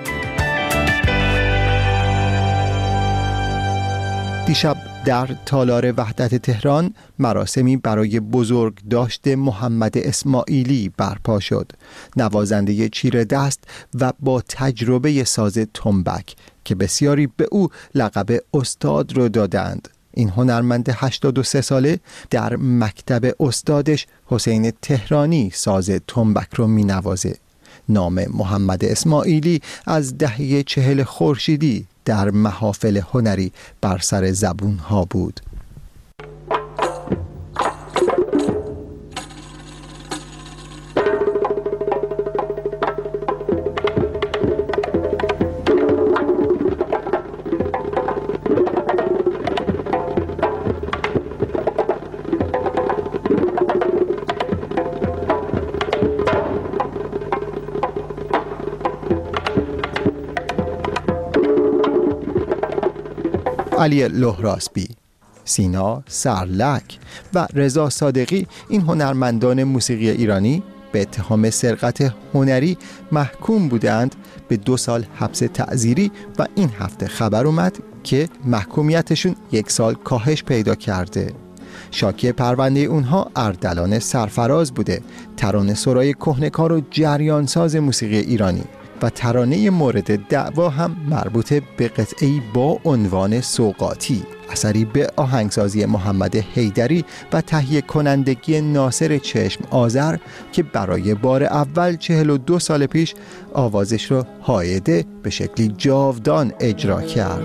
دیشب در تالار وحدت تهران مراسمی برای بزرگداشت محمد اسماعیلی برپا شد. نوازنده چیره دست و با تجربه ساز تنبک که بسیاری به او لقب استاد رو دادند. این هنرمند هشتاد و سه ساله در مکتب استادش حسین تهرانی ساز تنبک رو می نوازه. نام محمد اسماعیلی از دهه چهل خورشیدی در محافل هنری بر سر زبون ها بود. علی لهراسبی، سینا سرلک و رضا صادقی، این هنرمندان موسیقی ایرانی به اتهام سرقت هنری محکوم بودند به دو سال حبس تعزیری و این هفته خبر اومد که محکومیتشون یک سال کاهش پیدا کرده. شاکی پرونده اونها اردلان سرفراز بوده، ترانه سرای کهنه‌کار و جریانساز موسیقی ایرانی و ترانه مورد دعوا هم مربوط به قطعه‌ای با عنوان سوغاتی، اثری به آهنگسازی محمد حیدری و تهیه کنندگی ناصر چشم آذر که برای بار اول چهل و دو سال پیش آوازش رو هایده به شکلی جاودان اجرا کرد.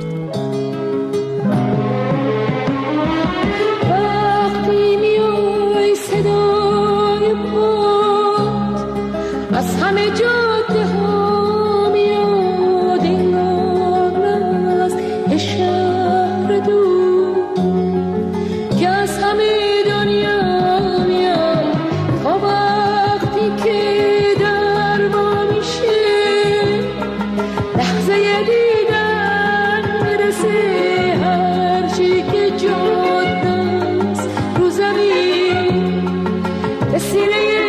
وقتی میای صدای باد از همه جاده ها میاد، انگار از شهر دور که از همه دنیا میاد، تا وقتی که در ما میشه لحظه دیدن برسه، هرچی که جاده است رو زمین به سینه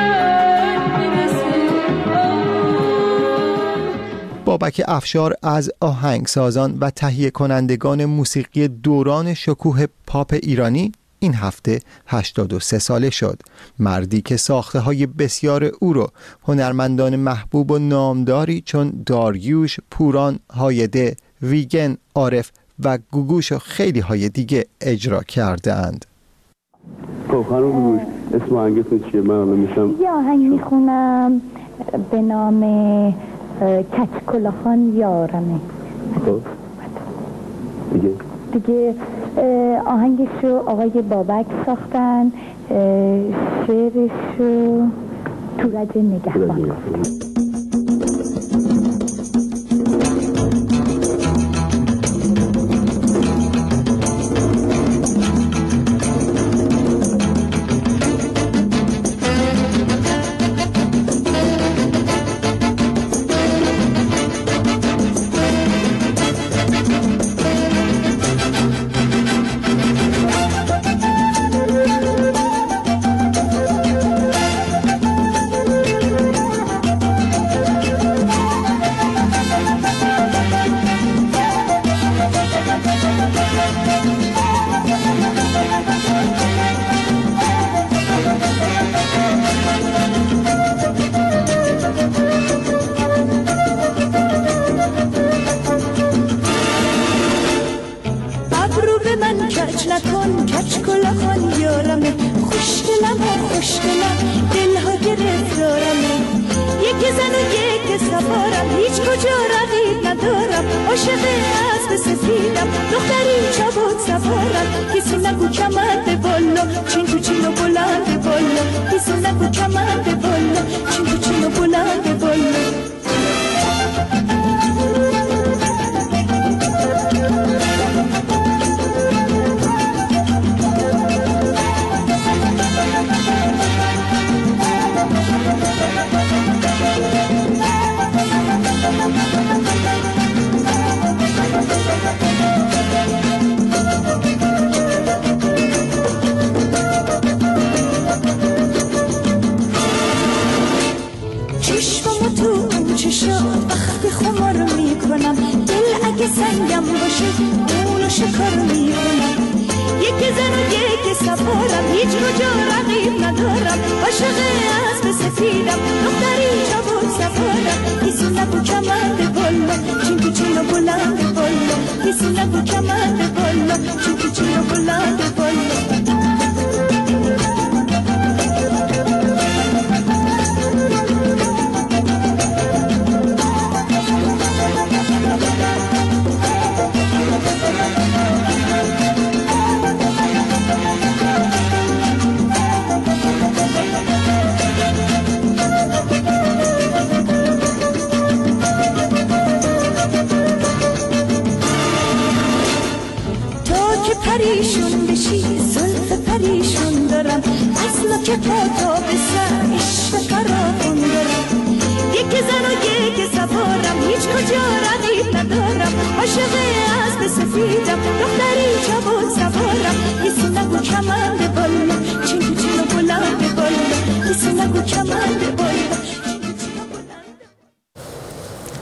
بابک افشار از آهنگسازان و تهیه کنندگان موسیقی دوران شکوه پاپ ایرانی این هفته هشتاد و سه ساله شد. مردی که ساخته های بسیار او رو هنرمندان محبوب و نامداری چون داریوش، پوران، هایده، ویگن، عارف و گوگوش و خیلی های دیگه اجرا کرده اند.
خب خانم گوگوش، اسم آهنگتون چیه؟ من الان میشم
یه آهنگ میخونم به نام کچ کلاهان یارمه.
خب دیگه
دیگه آهنگش رو آقای بابک ساختن، شعرش رو تورج نگهبان.
پریشون بشی زلف پریشون دارم، اصلا که پا تا به سر عشق فراخون دارم، یکی زن و یکی سوارم، هیچ کجا رقیب ندارم، عاشق اسب سفیدم، دختری جوان سوارم، کسی نگو کمند بالا، چین تو چین و بلند بالا، کسی نگو کمند بالا.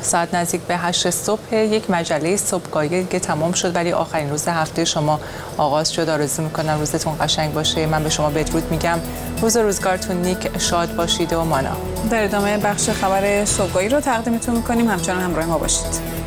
ساعت نزدیک به هشت صبح یک مجله صبحگاهی که تمام شد ولی آخرین روز هفته شما آغاز شد. آرزو میکنم روزتون قشنگ باشه. من به شما بدرود میگم. روز و روزگارتون نیک، شاد باشید و مانا.
در ادامه بخش خبر صبحگاهی رو تقدیمتون میکنیم، همچنان همراه ما باشید.